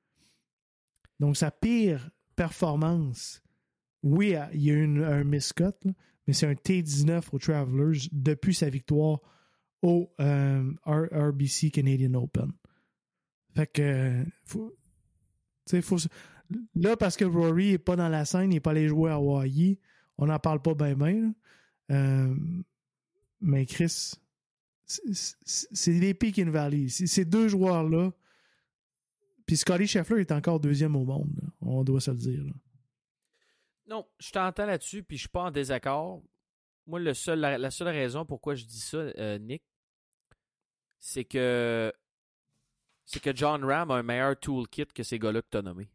Donc, sa pire performance, oui, il y a eu une, un miscut, là, mais c'est un T dix-neuf au Travelers depuis sa victoire au euh, R B C Canadian Open. Fait que, faut, tu sais, faut. Là, parce que Rory n'est pas dans la scène, il n'est pas allé jouer à Hawaii, on n'en parle pas bien, bien. Euh, mais Chris, c'est, c'est des peaks in valley. Ces deux joueurs-là, puis Scottie Scheffler est encore deuxième au monde, là. On doit se le dire. Là. Non, je t'entends là-dessus, puis je suis pas en désaccord. Moi, le seul, la, la seule raison pourquoi je dis ça, euh, Nick, c'est que c'est que John Ram a un meilleur toolkit que ces gars-là que tu as nommés.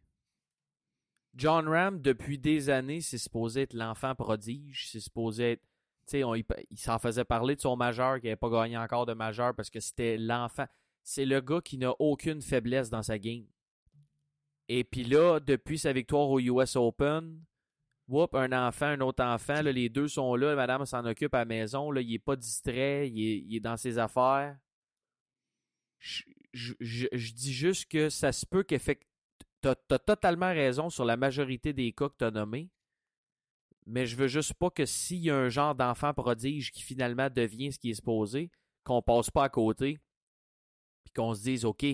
John Ram, depuis des années, c'est supposé être l'enfant prodige, c'est supposé être, tu sais, il, il s'en faisait parler de son majeur qui n'avait pas gagné encore de majeur parce que c'était l'enfant. C'est le gars qui n'a aucune faiblesse dans sa game. Et puis là, depuis sa victoire au U S Open, whoop, un enfant, un autre enfant, là, les deux sont là, madame s'en occupe à la maison, là, il n'est pas distrait, il est, il est dans ses affaires. Je, je, je, je dis juste que ça se peut qu'effectivement, t'as, t'as totalement raison sur la majorité des cas que tu as nommés, mais je veux juste pas que s'il y a un genre d'enfant prodige qui finalement devient ce qui est supposé, qu'on passe pas à côté, puis qu'on se dise, OK,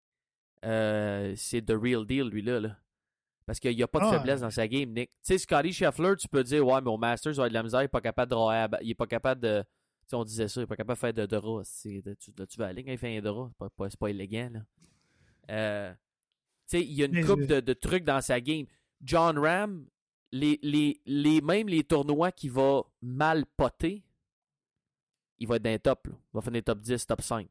euh, c'est the real deal, lui-là, là. Parce qu'il n'y a pas de ah, faiblesse dans sa game, Nick. Tu sais, Scottie Scheffler, tu peux dire, ouais, mais au Masters, il va avoir de la misère, il n'est pas capable de drawer, il n'est pas capable de. Tu sais, on disait ça, il n'est pas capable de faire de draw. Tu, tu vas à la ligne, il fait un draw. C'est pas, pas, c'est pas élégant, là. Euh, tu sais, il y a une couple de, de trucs dans sa game. John Ram, les, les, les, même les tournois qui va mal poter, il va être dans les top, là. Il va finir top dix, top cinq.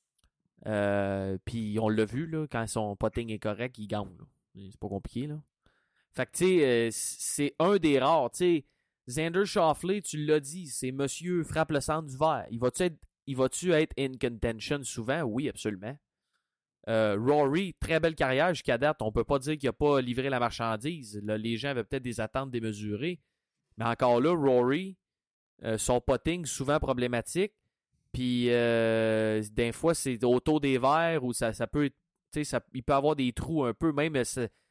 Euh, Puis on l'a vu, là, quand son potting est correct, il gagne, là. C'est pas compliqué, là. Fait que, tu sais, euh, c'est un des rares. Tu sais, Xander Schauffele, tu l'as dit, c'est monsieur frappe le centre du verre. Il va-tu être, il va-tu être in contention souvent? Oui, absolument. Euh, Rory, très belle carrière jusqu'à date. On peut pas dire qu'il n'a pas livré la marchandise. Là, les gens avaient peut-être des attentes démesurées. Mais encore là, Rory, euh, son potting, souvent problématique. Puis, euh, des fois, c'est autour des verres où ça, ça peut être. Ça, il peut avoir des trous un peu, même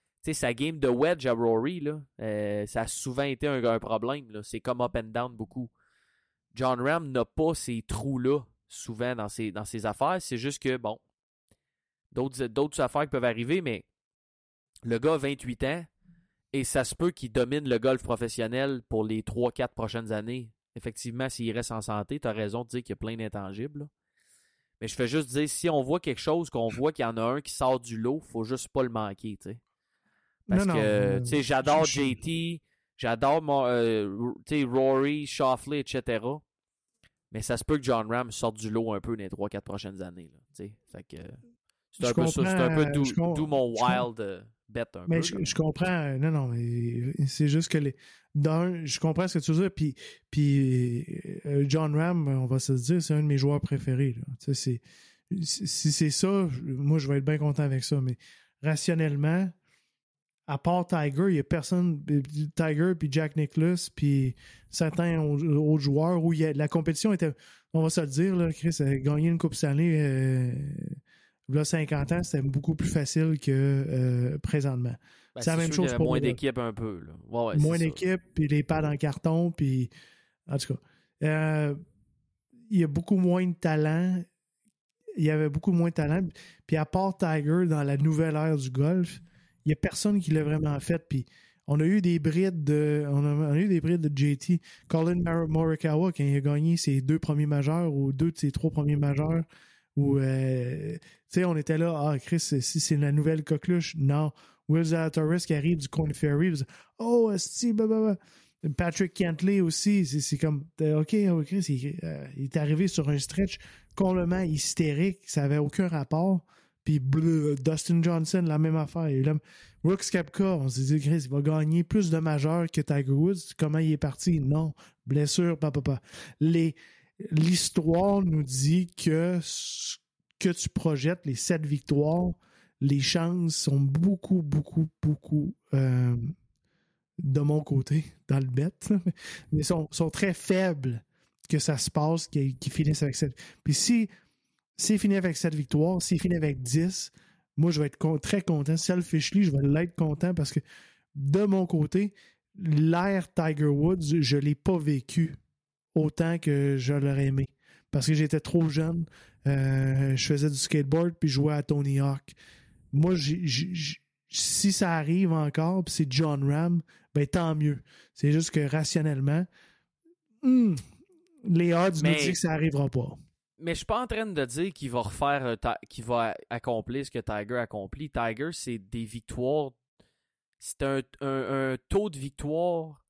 sa game de wedge à Rory, là, euh, ça a souvent été un, un problème. Là. C'est comme up and down beaucoup. John Ram n'a pas ces trous-là souvent dans ses, dans ses affaires. C'est juste que, bon, d'autres, d'autres affaires qui peuvent arriver, mais le gars a vingt-huit ans et ça se peut qu'il domine le golf professionnel pour les trois quatre prochaines années. Effectivement, s'il reste en santé, tu as raison de dire qu'il y a plein d'intangibles. Là. Mais je fais juste dire, si on voit quelque chose, qu'on voit qu'il y en a un qui sort du lot, faut juste pas le manquer, tu sais. Parce non, que, tu sais, j'adore je... J T, j'adore mon, euh, tu sais, Rory, Schauffele, et cetera. Mais ça se peut que John Ram sorte du lot un peu dans les trois quatre prochaines années, là, tu sais. Fait que, c'est un, peu ça, c'est un peu d'où, com- d'où mon wild euh, bet un mais peu. Je, je comprends, non, non, mais c'est juste que les... D'un, je comprends ce que tu veux dire, puis, puis euh, John Ram, on va se dire, c'est un de mes joueurs préférés. Là. Tu sais, c'est, si c'est ça, moi, je vais être bien content avec ça, mais rationnellement, à part Tiger, il n'y a personne, Tiger, puis Jack Nicklaus, puis certains autres joueurs, où il y a, la compétition était, on va se le dire, là, Chris a gagné une Coupe Stanley euh, il y a cinquante ans, c'était beaucoup plus facile que euh, présentement. Ben, c'est, c'est la même sûr chose qu'il y pour moins d'équipes un peu. Là. Ouais, ouais, moins c'est d'équipes, puis les pads en carton, puis en tout cas, euh, il y a beaucoup moins de talent. Il y avait beaucoup moins de talent. Puis à part Tiger, dans la nouvelle ère du golf, il n'y a personne qui l'a vraiment fait. Puis On a eu des brides de, on a, on a eu des brides de J T. Colin Mar- Morikawa, quand il a gagné ses deux premiers majeurs ou deux de ses trois premiers majeurs, où, euh, tu sais, on était là, ah, Chris, si c'est la nouvelle coqueluche. Non. Will Zalatoris qui arrive du Corn Ferry, oh, si, blablabla. Patrick Cantlay aussi, c'est, c'est comme, OK, oh, Chris, il, euh, il est arrivé sur un stretch complètement hystérique, ça n'avait aucun rapport. Puis bleu, Dustin Johnson, la même affaire. Et là, Brooks Koepka, on s'est dit, Chris, il va gagner plus de majeurs que Tiger Woods. Comment il est parti? Non. Blessure, papa, papa. Les, l'histoire nous dit que ce que tu projettes, les sept victoires, les chances sont beaucoup, beaucoup, beaucoup euh, de mon côté, dans le bet, mais sont, sont très faibles que ça se passe, qu'ils, qu'ils finissent avec sept. Puis si s'il finit avec sept victoires, s'il finit avec dix, moi, je vais être con- très content. Selfishly, je vais l'être content parce que de mon côté, l'ère Tiger Woods, je ne l'ai pas vécu autant que je l'aurais aimé. Parce que j'étais trop jeune. Euh, je faisais du skateboard puis je jouais à Tony Hawk. Moi, j'ai, j'ai, j'ai, si ça arrive encore, puis c'est John Ram, ben tant mieux. C'est juste que rationnellement, hmm, les odds Mais... nous disent que ça n'arrivera pas. Mais je suis pas en train de dire qu'il va refaire, euh, ta- qu'il va accomplir ce que Tiger accomplit. Tiger, c'est des victoires. C'est un, un, un taux de victoire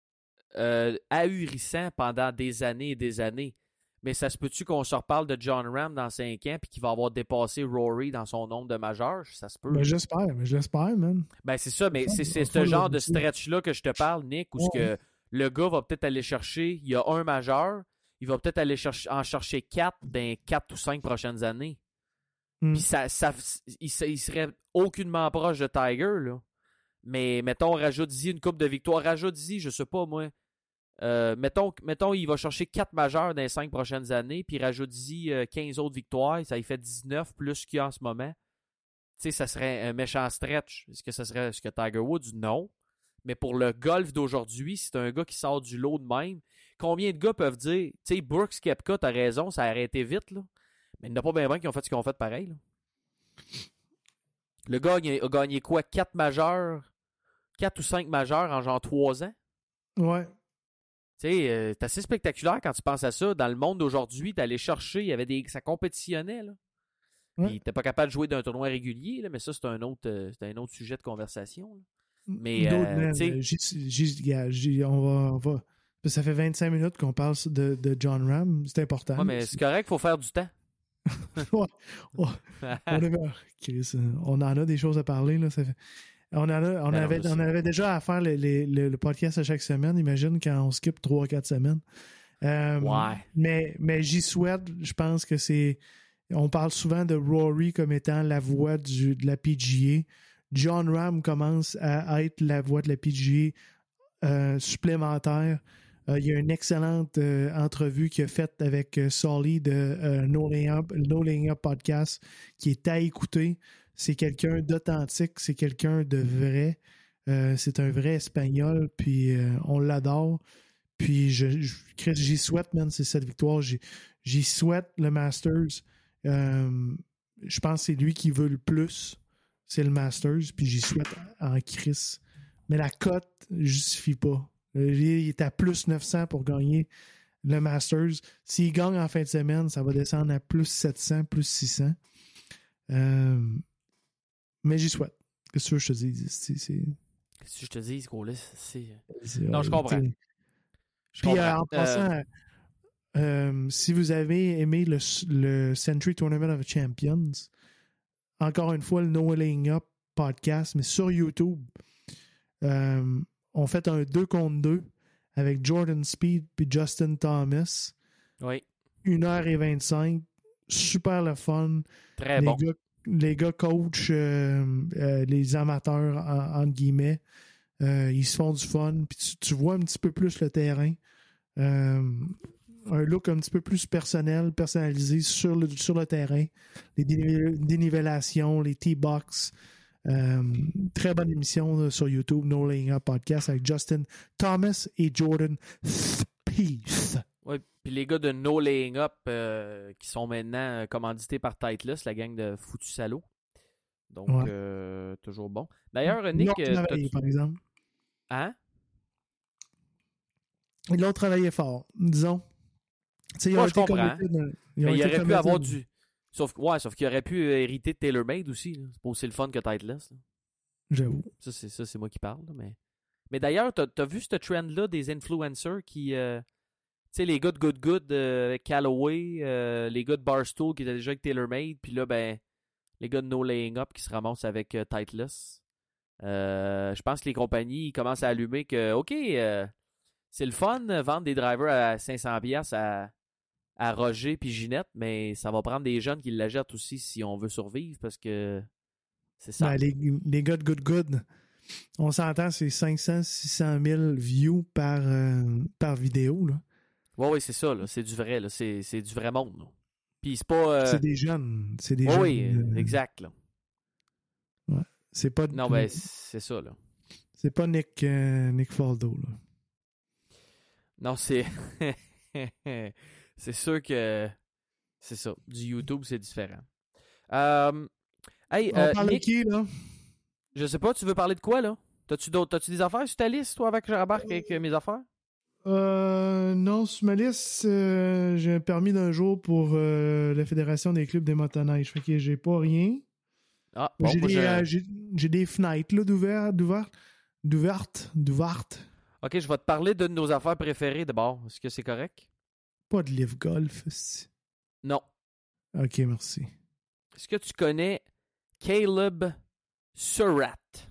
euh, ahurissant pendant des années et des années. Mais ça se peut-tu qu'on se reparle de John Ram dans cinq ans puis qu'il va avoir dépassé Rory dans son nombre de majeurs? Ça se peut. Ben, j'espère, mais je l'espère, man. Ben, c'est ça, mais Ça, c'est, c'est faut ce genre le- de stretch-là que je te parle, Nick, où ce Ouais. que le gars va peut-être aller chercher, il y a un majeur, il va peut-être aller chercher, en chercher quatre dans quatre ou cinq prochaines années. Mm. Puis ça, ça, il, il serait aucunement proche de Tiger, là. Mais mettons, rajoute-y une coupe de victoire, rajoute-y, je sais pas moi. Euh, mettons, mettons, il va chercher quatre majeurs dans les cinq prochaines années, puis rajoute-y euh, quinze autres victoires, ça y fait dix-neuf plus qu'il y a en ce moment. Tu sais, ça serait un méchant stretch. Est-ce que ça serait ce que Tiger Woods? Non. Mais pour le golf d'aujourd'hui, c'est un gars qui sort du lot de même. Combien de gars peuvent dire, tu sais, Brooks Koepka, t'as raison, ça a arrêté vite, là. Mais il n'y en a pas bien bien qui ont fait ce qu'ils ont fait pareil, là. Le gars a, a gagné quoi? quatre majeurs? quatre ou cinq majeurs en genre trois ans? Ouais. Tu sais, euh, c'est assez spectaculaire quand tu penses à ça. Dans le monde d'aujourd'hui, d'aller chercher, il y avait des, ça compétitionnait, là. Ouais. Puis t'es pas capable de jouer d'un tournoi régulier, là, mais ça, c'est un autre, euh, c'est un autre sujet de conversation, là. Mais, D'autres, euh, man, tu sais- euh, j'ai- j'ai- gars, j'ai- on va, on va. Ça fait vingt-cinq minutes qu'on parle de, de John Ram. C'est important. Ouais, mais c'est correct, faut faire du temps. Ouais. Oh, on, avait- Chris, euh, on en a des choses à parler. Là, ça fait... On, en a, on, Ben avait, non, je on sais. avait déjà à faire le, le- le- le podcast à chaque semaine. Imagine quand on skip trois quatre semaines. Euh, Ouais. Mais, mais j'y souhaite, je pense que c'est. On parle souvent de Rory comme étant la voix du, de la P G A. John Ram commence à être la voix de la P G A euh, supplémentaire. Euh, il y a une excellente euh, entrevue qu'il a faite avec euh, Solly de euh, No Laying Up, No Laying Up Podcast qui est à écouter. C'est quelqu'un d'authentique, c'est quelqu'un de vrai. Euh, c'est un vrai Espagnol, puis euh, on l'adore. Puis je, je- Chris, j'y souhaite, man, c'est cette victoire. J'y, j'y souhaite le Masters. Euh, je pense que c'est lui qui veut le plus. C'est le Masters, puis j'y souhaite en Chris. Mais la cote ne justifie pas. Il est à plus neuf cents pour gagner le Masters. S'il gagne en fin de semaine, ça va descendre à plus sept cents, plus six cents. Euh, mais j'y souhaite. Qu'est-ce que je te dis? C'est, c'est, Qu'est-ce que je te dis, ce gros-là? C'est... c'est- Non, je comprends. t'sais. Je Puis euh, comprends. en passant, Euh, euh, si vous avez aimé le, le Century Tournament of Champions, encore une fois, le No Laying Up podcast, mais sur YouTube, euh, on fait un deux contre deux avec Jordan Speed puis Justin Thomas. oui, une heure vingt-cinq. Super le fun. très les, bon. gars, les gars coachent euh, euh, les amateurs, en, entre guillemets. Euh, ils se font du fun. Puis tu, tu vois un petit peu plus le terrain. Euh, un look un petit peu plus personnel, personnalisé sur le, sur le terrain. Les dénive- dénivellations, les tee-box. Euh, très bonne émission là, sur YouTube, No Laying Up Podcast avec Justin Thomas et Jordan Spieth. Ouais, puis les gars de No Laying Up euh, qui sont maintenant euh, commandités par Titleist, la gang de foutus salauds. Donc, Ouais. euh, toujours bon. D'ailleurs, Ils Nick, ont euh, travaillé, t'as-tu- par exemple. Hein? Ils l'ont travaillé fort, disons. T'sais, ils Moi, ont je été comprends. committed, euh, ils ont Mais il été aurait pu committed. avoir du. Sauf, ouais, sauf qu'il aurait pu hériter de TaylorMade aussi. Là. C'est pas aussi le fun que Titleist. Là. J'avoue. Ça, c'est, ça, c'est moi qui parle. Là, mais... mais d'ailleurs, t'as, t'as vu ce trend-là des influencers qui. Euh... Tu sais, les gars de Good Good euh, avec Callaway, euh, les gars de Barstool qui étaient déjà avec TaylorMade, puis là, ben, les gars de No Laying Up qui se ramassent avec euh, Titleist. Euh, je pense que les compagnies ils commencent à allumer que, OK, euh, c'est le fun euh, vendre des drivers à cinq cents dollars à, à Roger puis Ginette, mais ça va prendre des jeunes qui l'achètent aussi si on veut survivre parce que c'est ça. Ben, les, les gars de Good Good, on s'entend, c'est cinq cents à six cent mille views par, euh, par vidéo. Là. Oui, oui, c'est ça. Là. C'est du vrai. Là. C'est, c'est du vrai monde. Là. Puis c'est pas... Euh... C'est des jeunes. C'est des ouais, jeunes. oui, euh, exact. Là. Ouais. C'est pas... Non, ben, c'est ça. Là. C'est pas Nick, euh, Nick Faldo. Là. Non, c'est... c'est sûr que... C'est ça. Du YouTube, c'est différent. Euh... Hey, On euh, parle Nick, de qui, là? je sais pas, tu veux parler de quoi, là? T'as-tu, d'autres, t'as-tu des affaires sur ta liste, toi, avec que je remarque avec euh, mes affaires? Euh, non, sur ma liste, euh, j'ai un permis d'un jour pour euh, la Fédération des clubs des motoneiges. Fait que j'ai pas rien. Ah, bon, j'ai, moi, des, je... euh, j'ai, j'ai des fenêtres là, d'ouvert, d'ouvert, d'ouvertes, d'ouvertes. OK, je vais te parler d'une de nos affaires préférées d'abord. Est-ce que c'est correct? Pas de live golf. c'est- Non. Ok, merci. Est-ce que tu connais Caleb Surratt?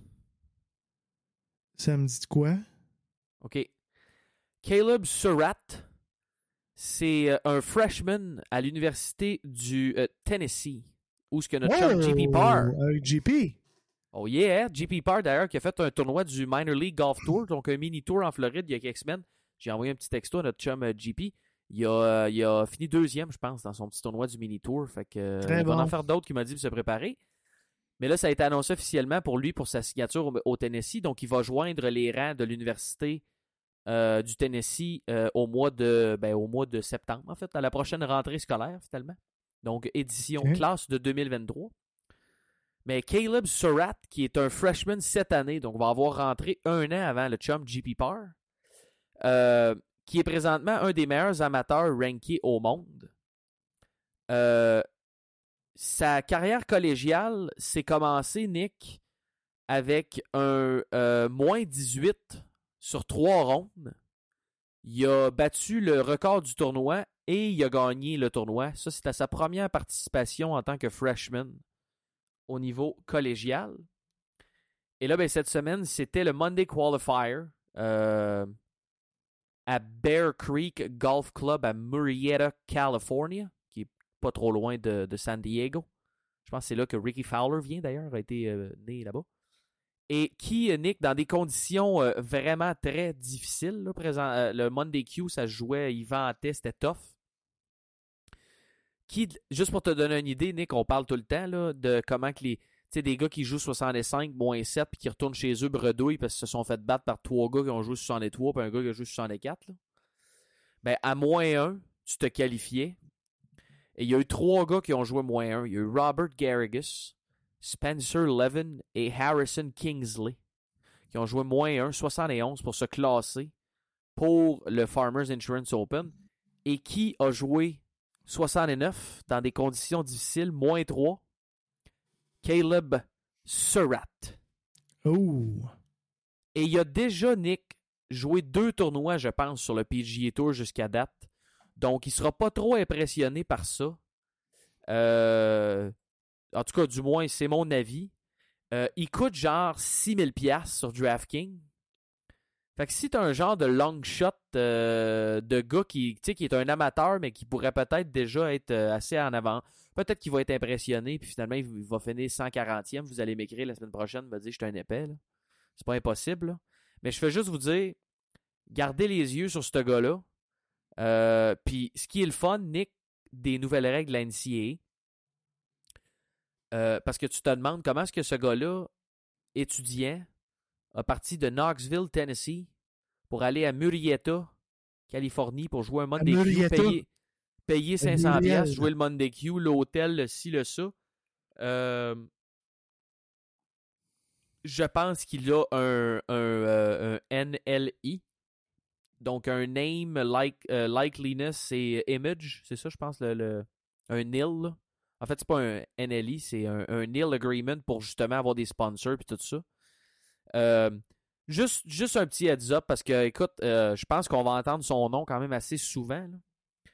Ça me dit de quoi? OK. Caleb Surratt, c'est euh, un freshman à l'université du euh, Tennessee, où ce que notre chum J P Parr. Avec J P. Oh yeah, J P Parr d'ailleurs qui a fait un tournoi du Minor League Golf Tour, donc un mini tour en Floride il y a quelques semaines. J'ai envoyé un petit texto à notre chum euh, J P. Il a, euh, il a fini deuxième, je pense, dans son petit tournoi du mini tour. Fait que euh, Très il va bon. en faire d'autres qui m'a dit de se préparer. Mais là, ça a été annoncé officiellement pour lui pour sa signature au, au Tennessee, donc il va joindre les rangs de l'université euh, du Tennessee euh, au mois de ben, au mois de septembre, en fait, à la prochaine rentrée scolaire, finalement. Donc, édition Okay. classe de deux mille vingt-trois. Mais Caleb Surratt, qui est un freshman cette année, donc va avoir rentré un an avant le chum J P Parr, euh, qui est présentement un des meilleurs amateurs rankés au monde. Euh, sa carrière collégiale s'est commencée, Nick, avec un euh, moins dix-huit sur trois rondes. Il a battu le record du tournoi et il a gagné le tournoi. Ça, c'était sa première participation en tant que freshman au niveau collégial. Et là, ben, cette semaine, c'était le Monday Qualifier euh, à Bear Creek Golf Club à Murrieta, California, qui est pas trop loin de, de San Diego. Je pense que c'est là que Ricky Fowler vient d'ailleurs, a été euh, né là-bas. Et qui, Nick, dans des conditions euh, vraiment très difficiles, là, présent, euh, le Monday Q, ça se jouait, il ventait, c'était tough. Qui, juste pour te donner une idée, Nick, on parle tout le temps là, de comment que les. Tu sais, des gars qui jouent soixante-cinq, moins sept, puis qui retournent chez eux bredouilles parce qu'ils se sont fait battre par trois gars qui ont joué soixante-trois, puis un gars qui a joué soixante-quatre. Là. Ben, à moins un, tu te qualifiais. Et il y a eu trois gars qui ont joué moins un. Il y a eu Robert Garrigus, Spencer Levin et Harrison Kingsley qui ont joué moins un, soixante et onze pour se classer pour le Farmers Insurance Open. Et qui a joué soixante-neuf dans des conditions difficiles, moins trois, Caleb Surratt. Oh! Et il a déjà, Nick, joué deux tournois, je pense, sur le P G A Tour jusqu'à date. Donc, il ne sera pas trop impressionné par ça. Euh, en tout cas, du moins, c'est mon avis. Euh, il coûte genre six mille dollars sur DraftKings. Fait que si tu as un genre de long shot euh, de gars qui, qui est un amateur, mais qui pourrait peut-être déjà être euh, assez en avant, peut-être qu'il va être impressionné, puis finalement, il va finir cent quarantième. Vous allez m'écrire la semaine prochaine, me dire que je suis un épais. Là. C'est pas impossible. Là. Mais je fais juste vous dire, gardez les yeux sur ce gars-là. Euh, puis ce qui est le fun, Nick, des nouvelles règles de la N C A A, euh, parce que tu te demandes comment est-ce que ce gars-là, étudiant, a parti de Knoxville, Tennessee, pour aller à Murrieta, Californie, pour jouer un Monday Q, payer, payer cinq cents dollars, jouer le Monday Q, l'hôtel, le ci, le ça. Euh, je pense qu'il a un, un, euh, un N L I. Donc, un name, like, uh, likeliness et image. C'est ça, je pense, le, le un N I L. Là. En fait, c'est pas un N L I, c'est un, un N I L agreement pour justement avoir des sponsors et tout ça. Euh, juste, juste un petit heads up parce que, écoute, euh, je pense qu'on va entendre son nom quand même assez souvent. Là.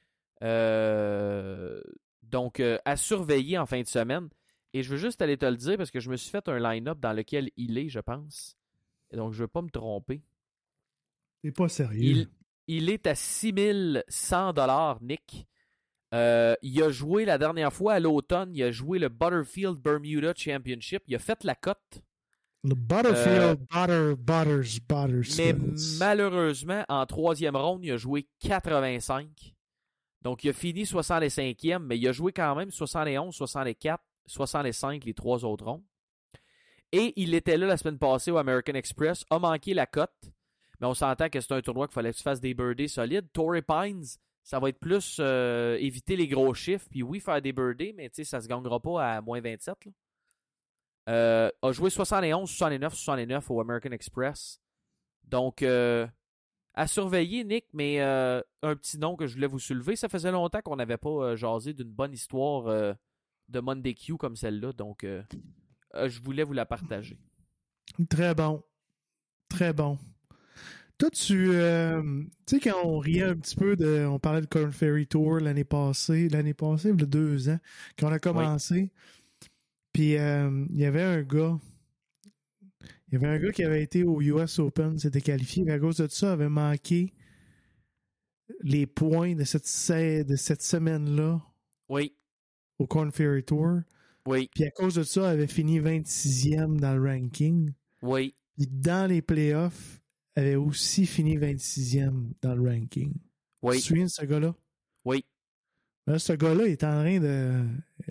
Euh, donc, euh, à surveiller en fin de semaine. Et je veux juste aller te le dire parce que je me suis fait un line-up dans lequel il est, je pense. Et donc, je ne veux pas me tromper. T'es pas sérieux. Il, il est à six mille cent dollars, Nick. Euh, il a joué la dernière fois à l'automne. Il a joué le Butterfield Bermuda Championship. Il a fait la cote. Le Butterfield, euh, Butter, Butters, Butters. Mais malheureusement, en troisième ronde, il a joué quatre-vingt-cinq. Donc, il a fini soixante-cinquième, mais il a joué quand même soixante et onze, soixante-quatre, soixante-cinq les trois autres rondes. Et il était là la semaine passée au American Express, a manqué la cote. Mais on s'entend que c'est un tournoi qu'il fallait que tu fasses des birdies solides. Torrey Pines, ça va être plus euh, éviter les gros chiffres. Puis oui, faire des birdies, mais tu sais, ça se gagnera pas à moins vingt-sept. Là. Euh, a joué soixante et onze, soixante-neuf, soixante-neuf au American Express. Donc, euh, à surveiller, Nick, mais euh, un petit nom que je voulais vous soulever. Ça faisait longtemps qu'on n'avait pas euh, jasé d'une bonne histoire euh, de Monday Q comme celle-là. Donc, euh, euh, je voulais vous la partager. Très bon. Très bon. Toi, tu euh, tu sais, quand on riait un petit peu de. On parlait de Corn Ferry Tour l'année passée, l'année passée, il y a deux ans, quand on a commencé. Oui. Puis, euh, il y avait un gars. Il y avait un gars qui avait été au U S Open, s'était qualifié, mais à cause de ça, avait manqué les points de cette, de cette semaine-là. Oui. Au Corn Ferry Tour. Oui. Puis, à cause de ça, avait fini vingt-sixième dans le ranking. Oui. Puis, dans les playoffs, avait aussi fini vingt-sixième dans le ranking. Oui. Tu te souviens de ce gars-là? Oui. Là, ce gars-là est en train de...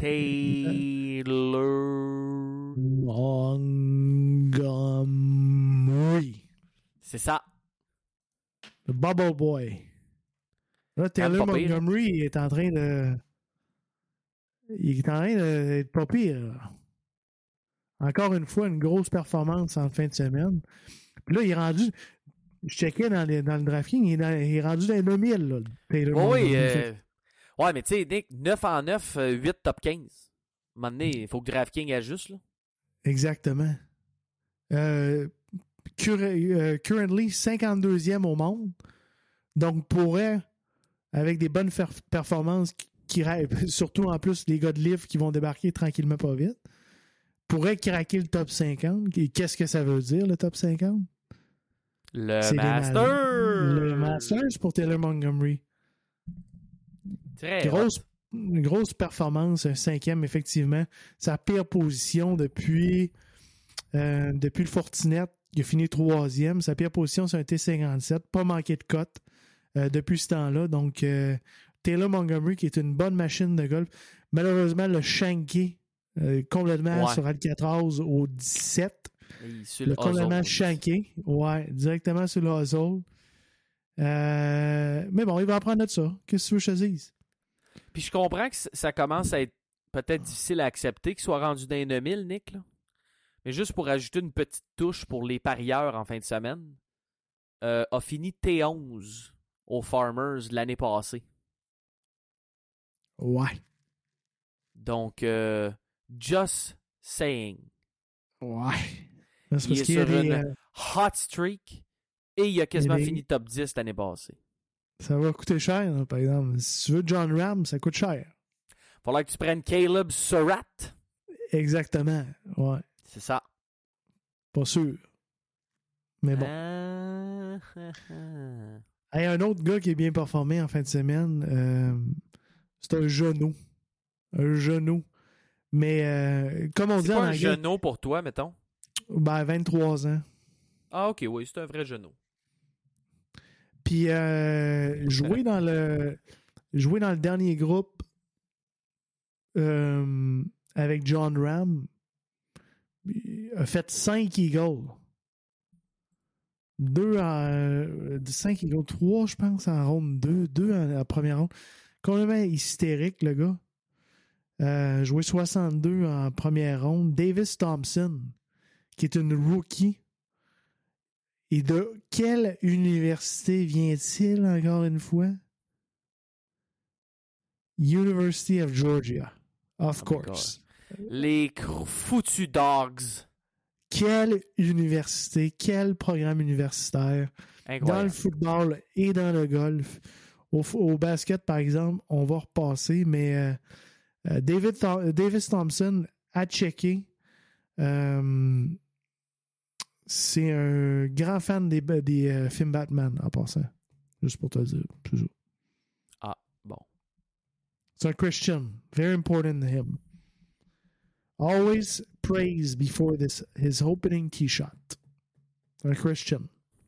Taylor Montgomery. C'est ça. Le Bubble Boy. Là, Taylor Montgomery est en train de... Il est en train d'être pas pire. Encore une fois, une grosse performance en fin de semaine. Puis là, il est rendu... Je checkais dans, les, dans le drafting, il est, dans, il est rendu dans les neuf mille, là, Taylor oh Montgomery. Oui, euh... ouais, mais tu sais, Nick, neuf en neuf, huit top quinze. À un moment donné, il faut que DraftKings ajuste, là. Exactement. Euh, cur- euh, currently, cinquante-deuxième au monde. Donc, pourrait, avec des bonnes fer- performances qui, qui rêvent, surtout en plus les gars de livre qui vont débarquer tranquillement pas vite, pourrait craquer le top cinquante. Et qu'est-ce que ça veut dire, le top cinquante? Le C'est Masters! Le Masters pour Taylor Montgomery. Très grosse, une grosse performance, un cinquième, effectivement. Sa pire position depuis, euh, depuis le Fortinet. Il a fini troisième. Sa pire position, c'est un T cinquante-sept. Pas manqué de cote euh, depuis ce temps-là. Donc, euh, Taylor Montgomery, qui est une bonne machine de golf. Malheureusement, le shanké euh, complètement ouais. sur Alcatraz au dix-sept. Sur le le complètement shanké. Ouais, directement sur le hustle. Euh, mais bon, il va apprendre de ça. Qu'est-ce que tu veux que je te dise? Puis je comprends que ça commence à être peut-être difficile à accepter qu'il soit rendu dans les neuf mille, Nick. Là. Mais juste pour ajouter une petite touche pour les parieurs en fin de semaine, euh, a fini T onze aux Farmers l'année passée. Ouais. Donc, euh, just saying. Ouais. Il est sur une euh... hot streak et il a quasiment des... fini top dix l'année passée. Ça va coûter cher, là, par exemple. Si tu veux John Ram, ça coûte cher. Faudrait que tu prennes Caleb Surratt. Exactement, ouais. C'est ça. Pas sûr. Mais bon. Ah, ah, ah. Hey, un autre gars qui est bien performé en fin de semaine, euh, c'est un genou. Un genou. Mais euh, comme on c'est dit pas en un anglais... genou pour toi, mettons? Ben, vingt-trois ans. Ah, ok, oui, c'est un vrai genou. Puis, euh, jouer dans le jouer dans le dernier groupe euh, avec John Ram, a fait cinq eagles. Deux en... cinq eagles, trois, je pense, en ronde deux. Deux en la première ronde. Complètement hystérique, le gars. Euh, joué soixante-deux en première ronde. Davis Thompson, qui est une rookie. Et de quelle université vient-il, encore une fois? University of Georgia. Of Oh course. Les cr- foutus dogs. Quelle université, quel programme universitaire. Incroyable. Dans le football et dans le golf. Au, au basket, par exemple, on va repasser, mais euh, euh, David Th- Davis Thompson a checké. Euh, c'est un grand fan des, des euh, films Batman, en passant. Juste pour te le dire. C'est ça. Ah, bon. C'est un Christian. Very important to him. Always praise before this his opening tee shot. Un Christian.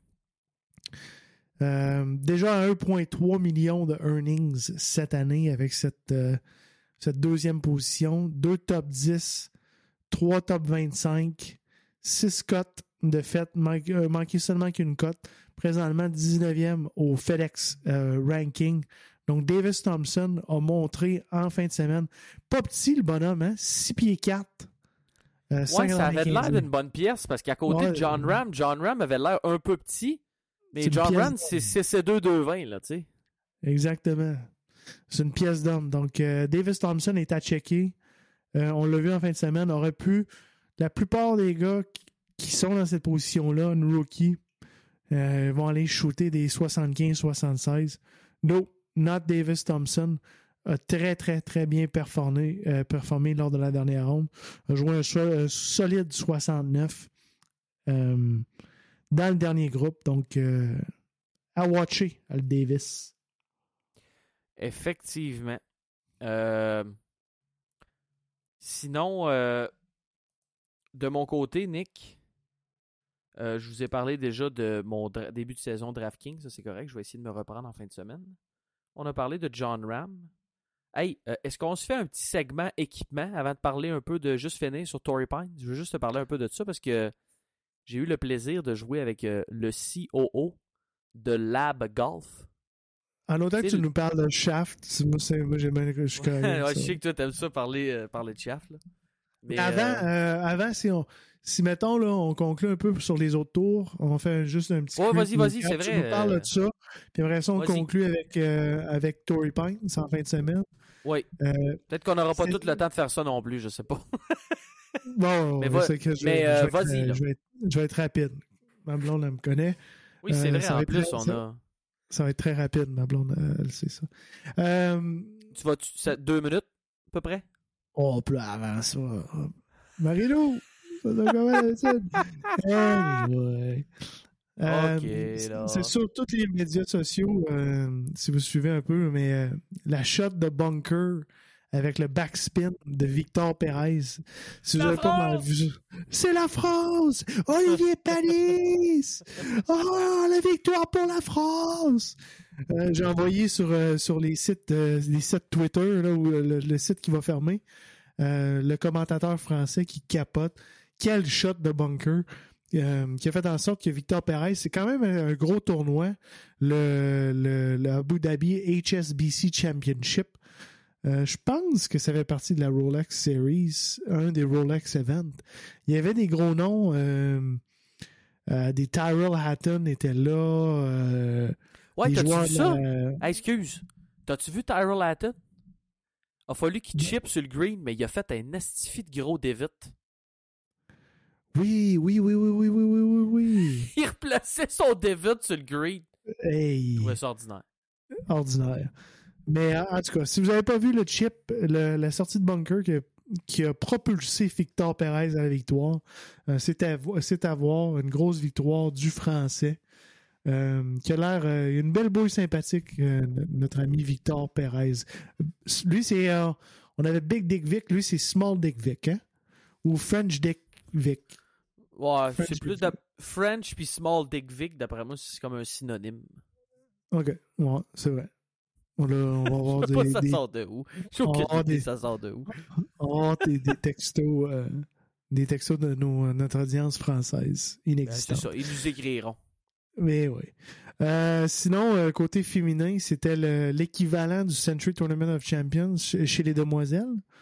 Euh, déjà à un virgule trois million de earnings cette année avec cette, euh, cette deuxième position. Deux top dix, trois top vingt-cinq, six cotes de fait, manqué, euh, manqué seulement qu'une cote. Présentement dix-neuvième au FedEx euh, ranking. Donc, Davis Thompson a montré en fin de semaine. Pas petit, le bonhomme, hein? six pieds quatre. Euh, Ouais, ça avait l'air d'une bonne pièce parce qu'à côté Ouais, de John Ram, John Ram avait l'air un peu petit. Mais C'est une John pièce Ram, d'homme. c'est c'est deux deux vingt, là, tu sais. Exactement. C'est une pièce d'homme. Donc, euh, Davis Thompson est à checker. Euh, on l'a vu en fin de semaine. Aurait pu. La plupart des gars qui, qui sont dans cette position-là, une rookie, euh, vont aller shooter des soixante-quinze soixante-seize. No, not Davis Thompson. A très, très, très bien performé, euh, performé lors de la dernière ronde. A joué un, so- un solide soixante-neuf euh, dans le dernier groupe. Donc, euh, à watcher, le Davis. Effectivement. Euh, Sinon, euh, de mon côté, Nick, euh, je vous ai parlé déjà de mon dra- début de saison DraftKings. Ça, c'est correct. Je vais essayer de me reprendre en fin de semaine. On a parlé de John Ram. Hey, euh, est-ce qu'on se fait un petit segment équipement avant de parler un peu de juste finir sur Torrey Pines? Je veux juste te parler un peu de ça parce que j'ai eu le plaisir de jouer avec euh, le C O O de Lab Golf. En autant que C'est tu le- nous parles de Shaft, moi, c'est, moi j'ai bien je suis correct avec Ouais, je ça. sais que toi, t'aimes ça parler, euh, parler de chaff, là. Mais, avant, euh, euh, avant, si on, si mettons, là, on conclut un peu sur les autres tours, on fait juste un petit Ouais, quick vas-y, vas-y, recap. c'est Tu vrai, nous parles euh, de ça, puis après ça, on vas-y. conclut avec, euh, avec Torrey Pines en fin de semaine. oui. Euh, Peut-être qu'on n'aura pas c'est- tout le temps de faire ça non plus, je sais pas. bon, Mais je va- sais que je, mais, je euh, vais être, vas-y, euh, là. je vais être, je vais être rapide. Ma blonde, elle me connaît. Oui, c'est Euh, vrai, ça va en être plus, très- on ça- a... Ça va être très rapide, ma blonde, euh, elle sait ça. Euh, Tu vas... Tu... ça- Deux minutes, à peu près? oh, plus avant ça. Marie-Lou! Ça doit comment d'habitude? Anyway. Euh, Ok, c'est- là. c'est sur tous les médias sociaux, euh, si vous suivez un peu, mais euh, la shot de bunker avec le backspin de Victor Pérez. Si vous La n'avez pas mal France! vu, c'est la France! Olivier Panis! Oh, la victoire pour la France! Euh, j'ai envoyé sur, euh, sur les sites, euh, les sites Twitter, là, où le, le site qui va fermer, euh, le commentateur français qui capote. Quel shot de bunker! Euh, qui a fait en sorte que Victor Pérez, c'est quand même un, un gros tournoi, le, le, le Abu Dhabi H S B C Championship. Euh, je pense que ça fait partie de la Rolex Series, un des Rolex Events. Il y avait des gros noms, euh, euh, des Tyrell Hatton étaient là. Euh, Ouais, des t'as-tu joueurs vu de ça? la- Hey, excuse. T'as-tu vu Tyrell Hatton? A fallu qu'il chip sur le green, mais il a fait un astifi de gros David. Oui, oui, oui, oui, oui, oui, oui, oui, oui. Il replaçait son David sur le green. Je Hey, trouvais ça ordinaire. ordinaire. Mais en en tout cas, si vous n'avez pas vu le chip, le- la sortie de bunker qui a, qui a propulsé Victor Pérez à la victoire, euh, c'est, à, vo- c'est à voir une grosse victoire du Français. Euh, qui a l'air euh, une belle bouille sympathique, euh, notre ami Victor Pérez. Lui, c'est. euh, on avait Big Dick Vic, lui, c'est Small Dick Vic, hein? Ou French Dick Vic. Ouais, French c'est plus Dick de French puis Small Dick Vic, d'après moi, c'est comme un synonyme. OK, ouais, c'est vrai. On, a- on va avoir Je sais pas des, ça des, sort de où. J'ai on va aucune avoir idée des- ça sort de où. on va avoir des, des textos, euh, des textos de nos, notre audience française Ben, c'est inexistante. ça, ils nous écriront. Mais oui. Euh, sinon, euh, côté féminin, c'était le- l'équivalent du Century Tournament of Champions chez, chez les demoiselles.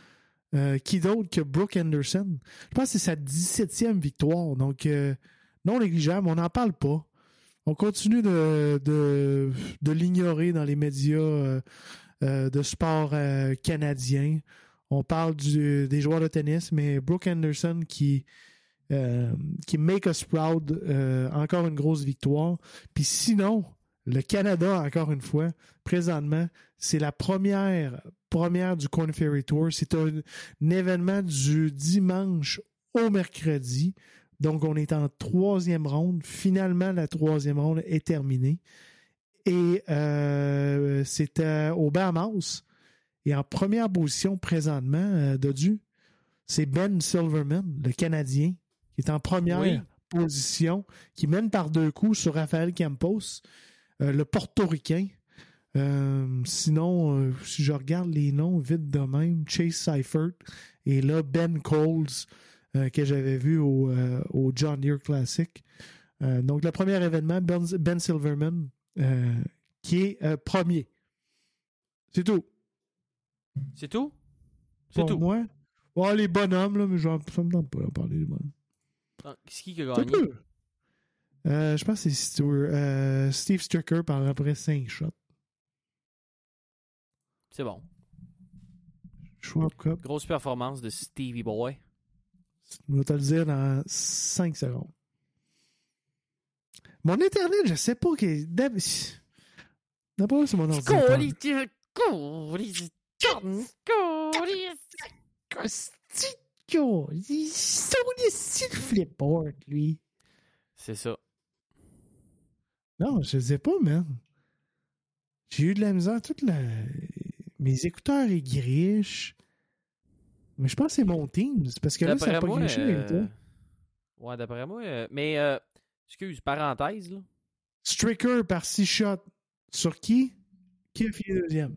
Euh, qui d'autre que Brooke Henderson? Je pense que c'est sa dix-septième victoire. Donc, euh, non négligeable. On n'en parle pas. On continue de, de, de l'ignorer dans les médias euh, euh, de sport euh, canadiens. On parle du, des joueurs de tennis, mais Brooke Henderson qui, euh, qui make us proud. Euh, encore une grosse victoire. Puis sinon, le Canada, encore une fois, présentement, c'est la première, première du Korn Ferry Tour. C'est un, un événement du dimanche au mercredi. Donc, on est en troisième ronde. Finalement, la troisième ronde est terminée. Et euh, c'était au Bahamas. Et en première position présentement, euh, Dodu, c'est Ben Silverman, le Canadien, qui est en première oui. position, qui mène par deux coups sur Rafael Campos, euh, le Portoricain. Euh, sinon, euh, si je regarde les noms vite de même, Chase Seifert et là, Ben Coles, Euh, que j'avais vu au, euh, au John Deere Classic. Euh, donc, le premier événement, Ben, Ben Silverman, euh, qui est euh, premier. C'est tout. C'est tout? C'est Pour tout. moi. Oh, les bonhommes, là, mais je ça me tente pas de parler des bonhommes. Ah, c'est qui qui a gagné? Euh, je pense que c'est Stewart, euh, Steve Stricker par après cinq shots. C'est bon. Schwab Cup. Grosse performance de Stevie Boy. Je vais te le dire dans cinq secondes. Mon Internet, je sais pas que. D'après moi, c'est mon ordinateur. Ils sont des flipboard, lui. C'est ça. Non, je sais pas, man. J'ai eu de la misère. Toute la... Mes écouteurs ils grichent. Mais je pense que c'est mon Teams. Parce que d'après là, ça n'a pas griché avec toi. Ouais, d'après moi. Euh, mais, euh, excuse, parenthèse, là. Stricker par six shots. Sur qui? Qui a fini deuxième?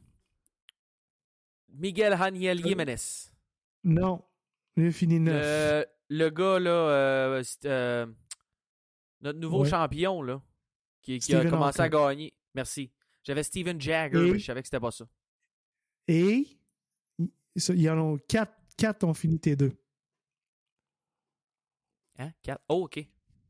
Miguel Haniel Jiménez. Non. Il a fini neuf. Euh, le gars, là, euh, euh, notre nouveau ouais. champion, là, qui, qui a commencé Hawker. à gagner. Merci. J'avais Steven Jagger, Et... mais je savais que c'était pas ça. Et... Il y en a quatre, quatre ont fini T deux. Hein? Quatre? Oh, OK.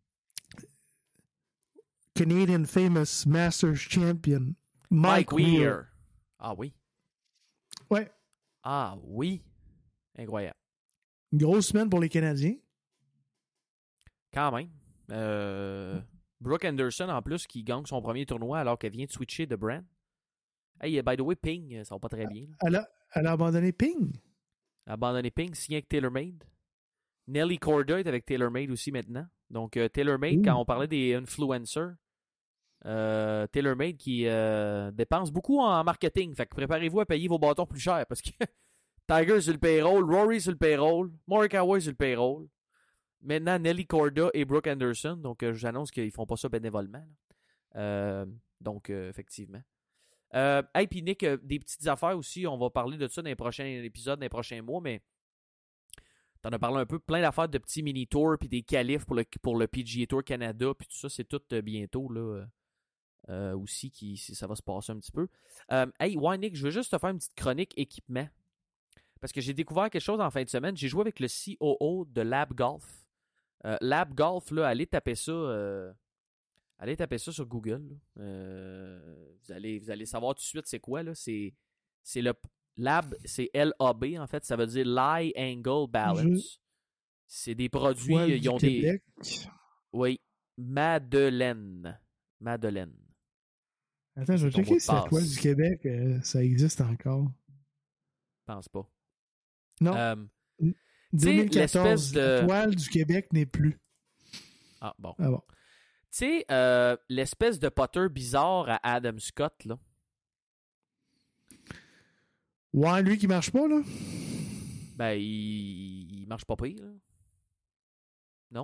Canadian famous Masters champion, Mike Mike Weir. Weir. Ah oui? Ouais. Ah oui? Incroyable. Une grosse semaine pour les Canadiens. Quand même. Euh, Brooke Henderson, en plus, qui gagne son premier tournoi alors qu'elle vient de switcher de brand. Hey, by the way, Ping, ça va pas très bien. Elle a, elle a abandonné Ping. Elle a abandonné Ping, signé avec TaylorMade. Nelly Corda est avec TaylorMade aussi maintenant. Donc, euh, TaylorMade, Ouh. Quand on parlait des influencers, euh, TaylorMade qui euh, dépense beaucoup en marketing. Fait que préparez-vous à payer vos bâtons plus cher parce que Tiger sur le payroll, Rory sur le payroll, Morikawa sur le payroll. Maintenant, Nelly Corda et Brooke Henderson. Donc, euh, j'annonce qu'ils font pas ça bénévolement. Euh, donc, euh, effectivement. Euh, hey, puis Nick, euh, des petites affaires aussi, on va parler de ça dans les prochains épisodes, dans les prochains mois, mais t'en as parlé un peu, plein d'affaires de petits mini-tours, puis des qualifs pour le, pour le P G A Tour Canada, puis tout ça, c'est tout euh, bientôt, là, euh, aussi, qui, ça va se passer un petit peu. Euh, hey, ouais, Nick, je veux juste te faire une petite chronique équipement, parce que j'ai découvert quelque chose en fin de semaine, j'ai joué avec le C O O de Lab Golf. Euh, Lab Golf, là, allez taper ça... Euh, Allez taper ça sur Google. Euh, vous, allez, vous allez savoir tout de suite c'est quoi. Là. C'est, c'est le Lab, c'est L A B en fait. Ça veut dire Lie Angle Balance. Je... C'est des produits. Toile ils ont du Québec. des. Oui. Madeleine. Madeleine. Attends, je vais checker si la toile du Québec, euh, ça existe encore. Je pense pas. Non. Euh, deux mille quatorze, de... la toile du Québec n'est plus. Ah bon. Ah bon. Tu sais, euh, l'espèce de putter bizarre à Adam Scott, là. Ouais, lui qui marche pas, là. Ben, il, il marche pas pire, là. Non?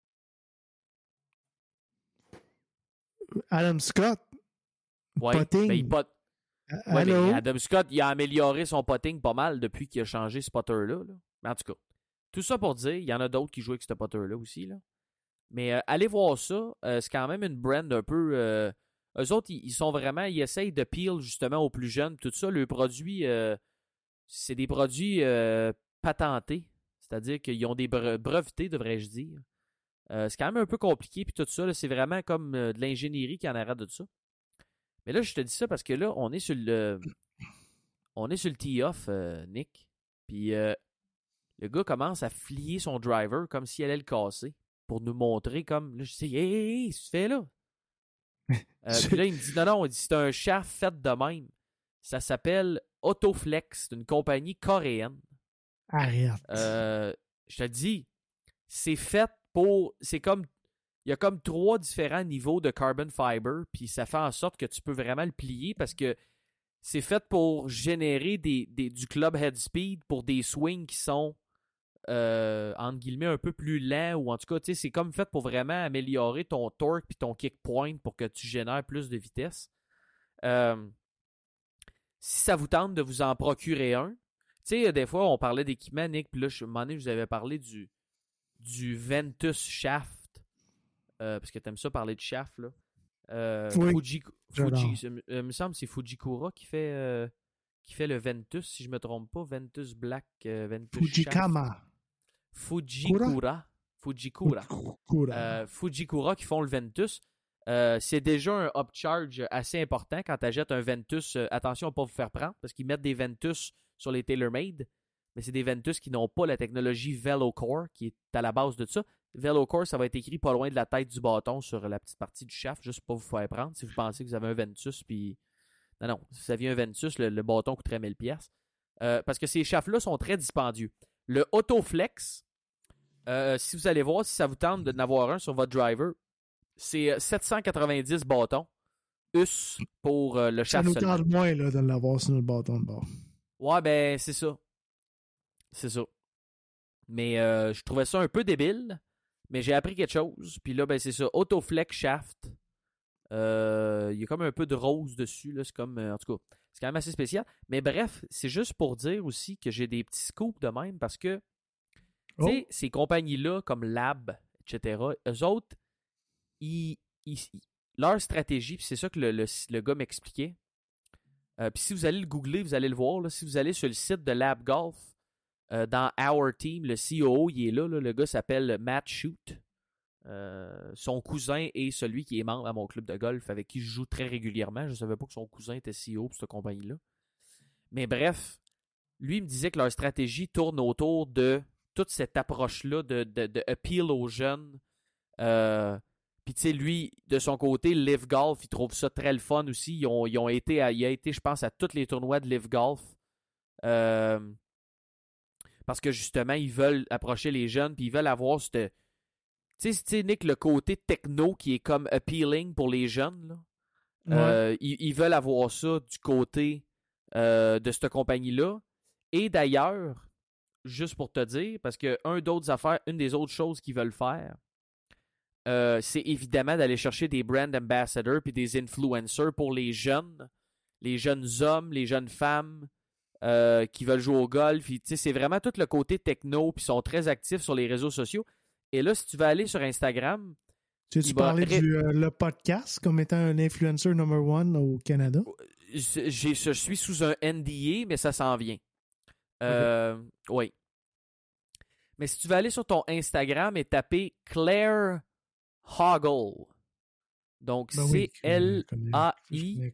Adam Scott. Ouais, putting. Ben, il pot... ouais, mais Adam Scott, il a amélioré son putting pas mal depuis qu'il a changé ce putter-là. Là. Mais en tout cas, tout ça pour dire, il y en a d'autres qui jouent avec ce putter-là aussi, là. Mais euh, allez voir ça. Euh, c'est quand même une brand un peu... Euh, eux autres, ils, ils sont vraiment... Ils essayent de peel justement aux plus jeunes. Tout ça, le produit... Euh, c'est des produits euh, patentés. C'est-à-dire qu'ils ont des bre- brevetés, devrais-je dire. Euh, c'est quand même un peu compliqué, puis tout ça, là, c'est vraiment comme euh, de l'ingénierie qui en arrête de ça. Mais là, je te dis ça parce que là, on est sur le on est sur le tee-off, euh, Nick. Puis euh, le gars commence à flier son driver comme s'il allait le casser pour nous montrer comme... Là, je dis, hey, hey, hey, qu'est-ce que tu fais là? euh, puis là, il me dit, non, non, il dit, c'est un shaft fait de même. Ça s'appelle Autoflex, c'est une compagnie coréenne. Arrête. Euh, je te dis, c'est fait pour... C'est comme... Il y a comme trois différents niveaux de carbon fiber, puis ça fait en sorte que tu peux vraiment le plier parce que c'est fait pour générer des, des, du club head speed pour des swings qui sont, euh, entre guillemets, un peu plus lents, ou en tout cas, tu sais, c'est comme fait pour vraiment améliorer ton torque puis ton kick point pour que tu génères plus de vitesse. Euh, si ça vous tente de vous en procurer un, tu sais, des fois, on parlait d'équipement, Nick, puis là, je, à un moment donné, je vous avais parlé du, du Ventus Shaft. Euh, parce que t'aimes ça parler de shaft, là. Euh, oui, Fuji, Fuji, euh, il me semble que c'est Fujikura qui fait, euh, qui fait le Ventus, si je me trompe pas. Ventus Black, euh, Ventus Fujikama. Shaft. Fujikura. Fujikura. Fujikura. Euh, Fujikura qui font le Ventus. Euh, c'est déjà un upcharge assez important quand tu achètes un Ventus. Euh, attention à ne pas vous faire prendre, parce qu'ils mettent des Ventus sur les TaylorMade, mais c'est des Ventus qui n'ont pas la technologie VeloCore, qui est à la base de ça. VeloCore, ça va être écrit pas loin de la tête du bâton sur la petite partie du shaft, juste pour pas vous faire prendre. Si vous pensez que vous avez un Ventus, puis... Non, non, si vous aviez un Ventus, le, le bâton coûterait mille dollars. Euh, parce que ces shafts-là sont très dispendieux. Le Autoflex, euh, si vous allez voir, si ça vous tente de n'avoir un sur votre driver, c'est sept cent quatre-vingt-dix bâtons U S pour euh, le ça shaft nous seulement. tente moins là, de l'avoir sur notre bâton de bord. Ouais, ben, c'est ça. C'est ça. Mais euh, je trouvais ça un peu débile. Mais j'ai appris quelque chose. Puis là, ben c'est ça. Autoflex Shaft. Euh, il y a comme un peu de rose dessus. Là. C'est comme. Euh, en tout cas, c'est quand même assez spécial. Mais bref, c'est juste pour dire aussi que j'ai des petits scoops de même parce que, tu sais, Oh. ces compagnies-là, comme Lab, et cetera, eux autres, ils, ils, leur stratégie, puis c'est ça que le, le, le gars m'expliquait. Euh, puis si vous allez le googler, vous allez le voir. Là, si vous allez sur le site de Lab Golf, Euh, dans Our Team, le C O O, il est là. là le gars s'appelle Matt Shute. Euh, son cousin est celui qui est membre à mon club de golf avec qui je joue très régulièrement. Je ne savais pas que son cousin était C E O pour cette compagnie-là. Mais bref, lui il me disait que leur stratégie tourne autour de toute cette approche-là de, de, de appeal aux jeunes. Euh, Puis tu sais, lui, de son côté, Live Golf, il trouve ça très le fun aussi. Ils ont, ils ont été, à, il a été, je pense, à tous les tournois de Live Golf. Euh... Parce que justement, ils veulent approcher les jeunes, puis ils veulent avoir cette. Tu sais, Nick, le côté techno qui est comme appealing pour les jeunes. Là. Ouais. Euh, ils, ils veulent avoir ça du côté euh, de cette compagnie-là. Et d'ailleurs, juste pour te dire, parce que un d'autres affaires, une des autres choses qu'ils veulent faire, euh, c'est évidemment d'aller chercher des brand ambassadors puis des influencers pour les jeunes, les jeunes hommes, les jeunes femmes. Euh, qui veulent jouer au golf. C'est vraiment tout le côté techno, puis ils sont très actifs sur les réseaux sociaux. Et là, si tu veux aller sur Instagram... Tu as-tu parlé ré... du euh, le podcast comme étant un influencer number one au Canada? Je, je suis sous un N D A, mais ça s'en vient. Euh, okay. Oui. Mais si tu veux aller sur ton Instagram et taper Claire Hoggle, donc ben oui, C L A I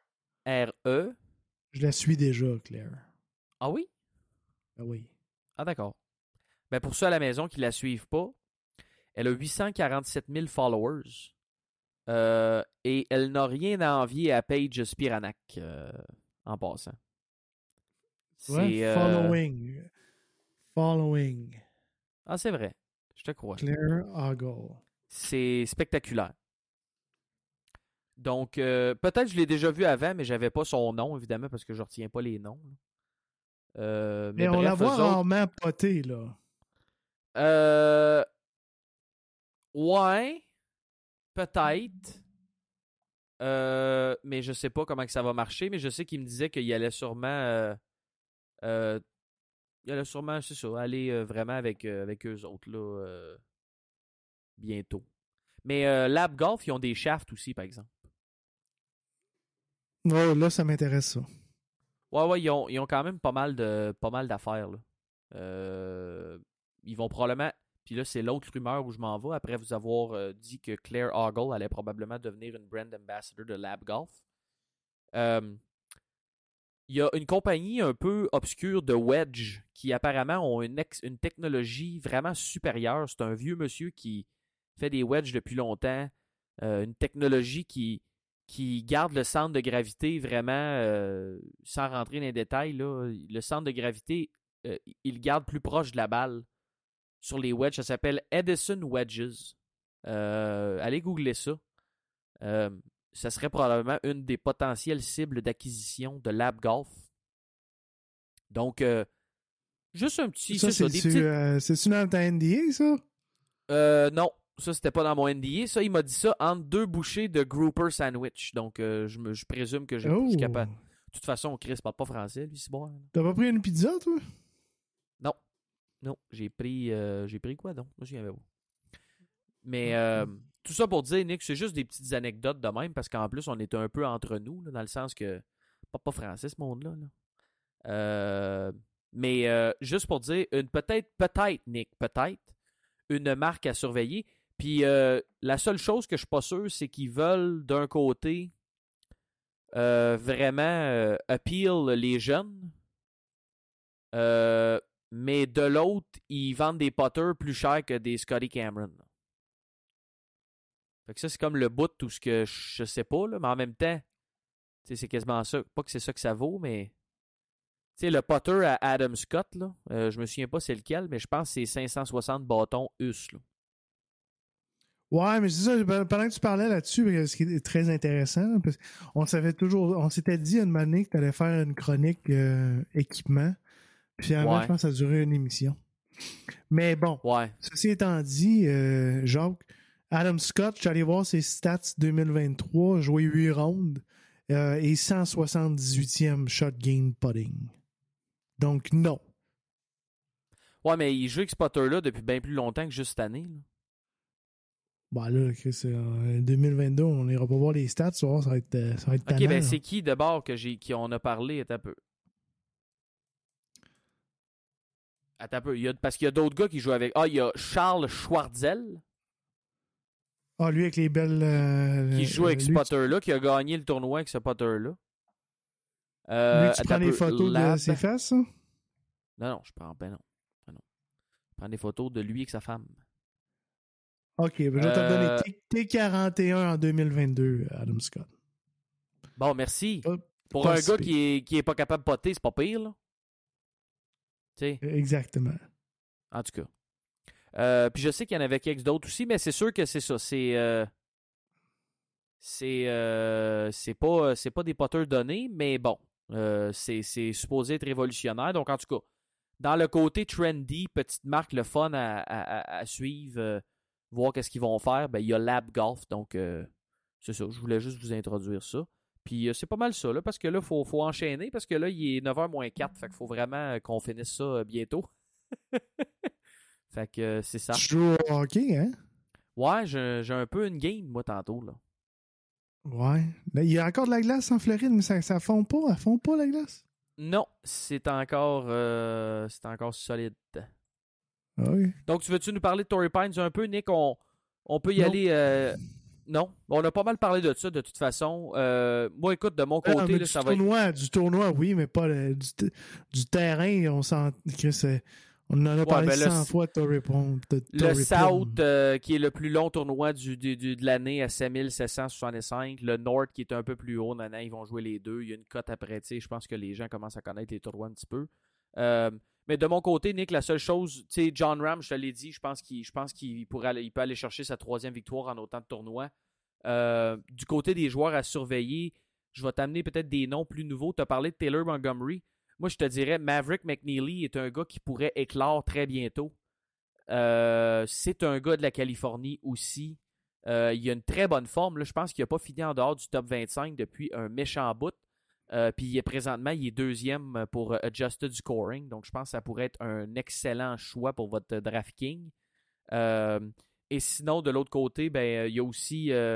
R E... Je la suis déjà, Claire. Ah oui? Ah oui. Ah d'accord. Ben pour ceux à la maison qui ne la suivent pas, elle a huit cent quarante-sept mille followers euh, et elle n'a rien à envier à Paige Spiranak euh, en passant. Ouais, following. Euh... Following. Ah, c'est vrai. Je te crois. Claire Hoggle. C'est spectaculaire. Donc, euh, peut-être que je l'ai déjà vu avant, mais j'avais pas son nom, évidemment, parce que je retiens pas les noms. Euh, mais mais bref, on la voit autres... rarement potée, là. Euh... Ouais. Peut-être. Euh... Mais je sais pas comment que ça va marcher, mais je sais qu'il me disait qu'il allait sûrement... Euh... Euh... Il allait sûrement, c'est ça, aller euh, vraiment avec, euh, avec eux autres, là, euh... bientôt. Mais euh, Lab Golf, ils ont des shafts aussi, par exemple. Oh, là, ça m'intéresse, ça. Ouais, ouais, ils ont, ils ont quand même pas mal de pas mal d'affaires. Là. Euh, ils vont probablement. Puis là, c'est l'autre rumeur où je m'en vais, après vous avoir euh, dit que Claire Ogle allait probablement devenir une brand ambassador de Lab Golf. Euh, Il y a une compagnie un peu obscure de wedge qui apparemment ont une, ex- une technologie vraiment supérieure. C'est un vieux monsieur qui fait des wedges depuis longtemps. Euh, une technologie qui, qui garde le centre de gravité vraiment, euh, sans rentrer dans les détails, là, le centre de gravité, euh, il le garde plus proche de la balle sur les wedges. Ça s'appelle Edison Wedges. Euh, allez googler ça. Euh, ça serait probablement une des potentielles cibles d'acquisition de Lab Golf. Donc, euh, juste un petit... Ça, c'est, ça, des c'est, petites... euh, c'est-tu dans ta N D A, ça? Euh, non, ça, c'était pas dans mon N D A. Ça, il m'a dit ça entre deux bouchées de grouper sandwich. Donc, euh, je, me, je présume que j'ai, Oh. je suis capable. De toute façon, Chris parle pas français, lui, c'est bon. T'as pas pris une pizza, toi? Non. Non, j'ai pris... Euh, j'ai pris quoi, donc? Moi, je viens pas. Mais euh, tout ça pour dire, Nick, c'est juste des petites anecdotes de même, parce qu'en plus, on est un peu entre nous, là, dans le sens que... Pas, pas français, ce monde-là. Là. Euh, mais euh, juste pour dire, une, peut-être, peut-être, Nick, peut-être, une marque à surveiller. Puis euh, la seule chose que je suis pas sûr, c'est qu'ils veulent, d'un côté, euh, vraiment euh, appeal les jeunes. Euh, mais de l'autre, ils vendent des putters plus chers que des Scotty Cameron. Fait que ça, c'est comme le bout de tout ce que je sais pas, là, mais en même temps, c'est quasiment ça. Pas que c'est ça que ça vaut, mais... Tu sais, le putter à Adam Scott, là, euh, je me souviens pas c'est lequel, mais je pense que c'est cinq cent soixante bâtons U S. Là. Ouais, mais c'est ça, pendant que tu parlais là-dessus, ce qui est très intéressant, parce on savait toujours, on s'était dit à une année que tu allais faire une chronique euh, équipement, puis finalement, Ouais. je pense que ça a duré une émission. Mais bon, Ouais. ceci étant dit, euh, Jacques, Adam Scott, je suis allé voir ses stats deux mille vingt-trois, joué huit rounds euh, et cent soixante-dix-huitième shot gain putting. Donc, non. Ouais, mais il joue avec ce putter-là depuis bien plus longtemps que juste cette année. Là. Bah là, c'est en deux mille vingt-deux, on n'ira pas voir les stats, ça va, ça va être, ça va être Ok, tannant, ben là. c'est qui d'abord que j'ai, qui on a parlé? Attends un peu. Attends un peu. Il y a, parce qu'il y a d'autres gars qui jouent avec. Ah, il y a Charles Schwartzel Ah, lui avec les belles... euh, qui joue avec lui, ce putter-là, qui a gagné le tournoi avec ce putter-là. Euh, lui, tu attends prends un des peu. photos Lab. de ses fesses, ça? Non, non, je prends ben non. Ben non. Je prends des photos de lui avec sa femme. OK, ben, je vais te Euh, donner T quarante et un en deux mille vingt-deux, Adam Scott. Bon, merci. Pas- Pour pas un si gars pire. qui est, qui est pas capable de potter, c'est pas pire, là. Tu sais, Exactement. en tout cas. Euh, puis je sais qu'il y en avait quelques d'autres aussi, mais c'est sûr que c'est ça. C'est. Euh, c'est. Euh, c'est pas, c'est pas des potters donnés, mais bon. Euh, c'est, c'est supposé être révolutionnaire. Donc, en tout cas, dans le côté trendy, petite marque, le fun à, à, à suivre, euh, voir qu'est-ce qu'ils vont faire, ben, il y a Lab Golf. Donc, euh, c'est ça. Je voulais juste vous introduire ça. Puis, euh, c'est pas mal ça, là, parce que là, il faut, faut enchaîner, parce que là, il est neuf heures moins quatre. Fait qu'il faut vraiment qu'on finisse ça euh, bientôt. Fait que euh, c'est ça. Tu joues au hockey, hein? Ouais, j'ai, j'ai un peu une game, moi, tantôt, là. Ouais. Là, il y a encore de la glace en Floride, mais ça, ça fond pas. Elle fond pas, la glace? Non, c'est encore, euh, c'est encore solide. Ah oui. Donc, tu veux-tu nous parler de Torrey Pines un peu, Nick? On, on peut y Non. aller... euh, Non, on a pas mal parlé de ça, de toute façon. Euh, moi, écoute, de mon côté, Ah, mais là, du, ça va être... tournoi, du tournoi, oui, mais pas le, du, du terrain. On s'en, que c'est- on en a parlé ben là, cent c'est- fois de Torrey Pond. de Le Torrey South, Pond. euh, qui est le plus long tournoi du, du- du- de l'année à sept mille sept cent soixante-cinq. Le North, qui est un peu plus haut. Maintenant, ils vont jouer les deux. Il y a une cote après. Tu sais, je pense que les gens commencent à connaître les tournois un petit peu. Euh, mais de mon côté, Nick, la seule chose, tu sais, John Ram, je te l'ai dit, je pense qu'il, je pense qu'il pourrait aller- il peut aller chercher sa troisième victoire en autant de tournois. Euh, du côté des joueurs à surveiller, je vais t'amener peut-être des noms plus nouveaux. Tu as parlé de Taylor Montgomery. Moi, je te dirais, Maverick McNeely est un gars qui pourrait éclore très bientôt. Euh, c'est un gars de la Californie aussi. Euh, il a une très bonne forme. Là. Je pense qu'il n'a pas fini en dehors du top vingt-cinq depuis un méchant bout. Euh, puis il est, présentement, il est deuxième pour Adjusted Scoring. Donc, je pense que ça pourrait être un excellent choix pour votre DraftKings. Euh, et sinon, de l'autre côté, ben, il y a aussi euh,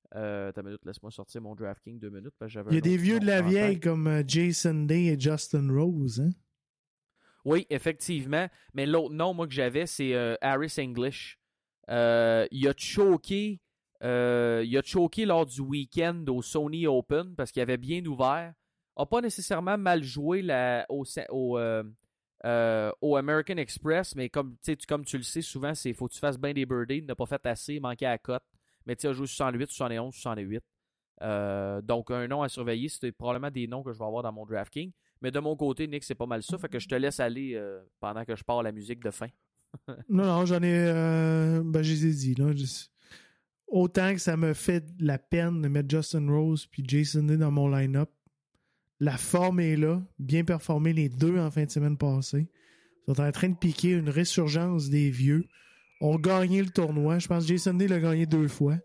Euh, t'as une minute, laisse-moi sortir mon DraftKings deux minutes. Parce que j'avais Il y a un des autre vieux nom de la en vieille tête. comme euh, Jason Day et Justin Rose. Hein? Oui, effectivement. Mais l'autre nom, moi, que j'avais, c'est euh, Harris English. Euh, il a choqué. Euh, il a choqué lors du week-end au Sony Open parce qu'il avait bien ouvert. A pas nécessairement mal joué la, au, au, euh, euh, au American Express, mais comme, tu, comme tu le sais, souvent, il faut que tu fasses bien des birdies. Il n'a pas fait assez, manqué à la cote. Mais tu as joué soixante-huit, soixante et onze, soixante-huit. Euh, donc, un nom à surveiller. C'est probablement des noms que je vais avoir dans mon DraftKings. Mais de mon côté, Nick, c'est pas mal ça. Fait que je te laisse aller euh, pendant que je pars la musique de fin. Non, non, j'en ai. Euh, ben, je les ai dit. Là. Je- Autant que ça me fait de la peine de mettre Justin Rose puis Jason Day dans mon line-up, la forme est là. Bien performé les deux en fin de semaine passée. Ils sont en train de piquer une résurgence des vieux. On a gagné le tournoi. Je pense que Jason Day l'a gagné deux fois.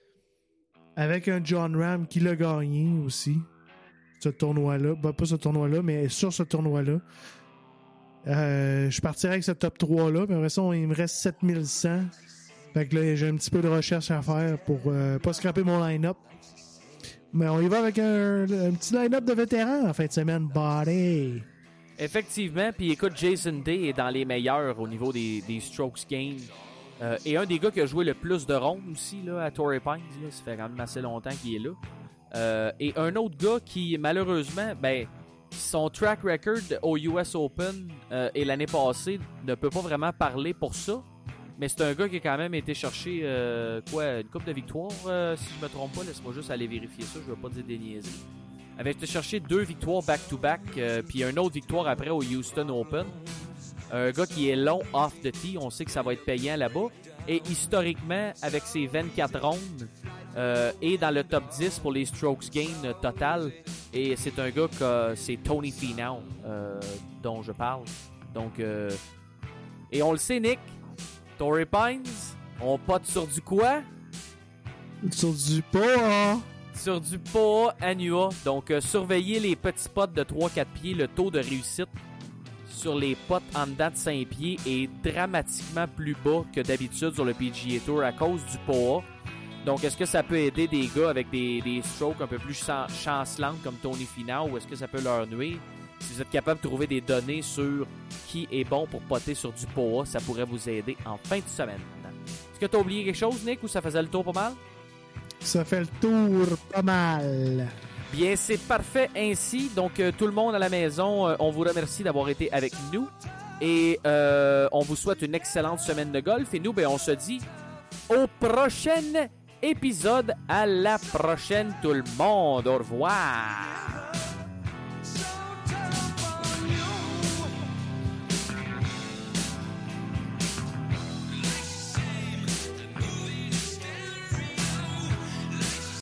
Avec un John Ram qui l'a gagné aussi. Ce tournoi-là. Ben, pas ce tournoi-là, mais sur ce tournoi-là. Euh, je partirai avec ce top trois-là. Puis après ça, il me reste sept mille cent. Fait que là, j'ai un petit peu de recherche à faire pour euh, pas scraper mon line-up. Mais on y va avec un, un petit line-up de vétérans en fin de semaine. Body! Effectivement, puis écoute, Jason Day est dans les meilleurs au niveau des, des strokes gain. Euh, et un des gars qui a joué le plus de rondes aussi là, à Torrey Pines. Là, ça fait quand même assez longtemps qu'il est là. Euh, et un autre gars qui, malheureusement, ben, son track record au U S Open euh, et l'année passée ne peut pas vraiment parler pour ça. Mais c'est un gars qui a quand même été chercher euh, quoi, une coupe de victoires, euh, si je me trompe pas. Laisse-moi juste aller vérifier ça, je veux pas dire des niaiseries. Il avait été chercher deux victoires back-to-back, euh, puis une autre victoire après au Houston Open. Un gars qui est long off the tee, on sait que ça va être payant là-bas. Et historiquement, avec ses vingt-quatre rondes, euh, est dans le top dix pour les strokes gain euh, total. Et c'est un gars que c'est Tony Finau euh, dont je parle. Donc, euh, et on le sait, Nick, Torrey Pines, on pote sur du quoi? Sur du pas, hein? Sur du P A A Anua. Donc, euh, surveillez les petits potes de trois quatre pieds. Le taux de réussite sur les potes en dedans de cinq pieds est dramatiquement plus bas que d'habitude sur le P G A Tour à cause du P A A. Donc, est-ce que ça peut aider des gars avec des, des strokes un peu plus chan- chancelantes comme Tony Finau ou est-ce que ça peut leur nuire? Si vous êtes capable de trouver des données sur qui est bon pour poter sur du P A A, ça pourrait vous aider en fin de semaine. Est-ce que tu as oublié quelque chose, Nick, ou ça faisait le tour pas mal? Ça fait le tour pas mal. Bien, c'est parfait ainsi. Donc, euh, tout le monde à la maison, euh, on vous remercie d'avoir été avec nous. Et euh, on vous souhaite une excellente semaine de golf. Et nous, ben, on se dit au prochain épisode. À la prochaine, tout le monde. Au revoir.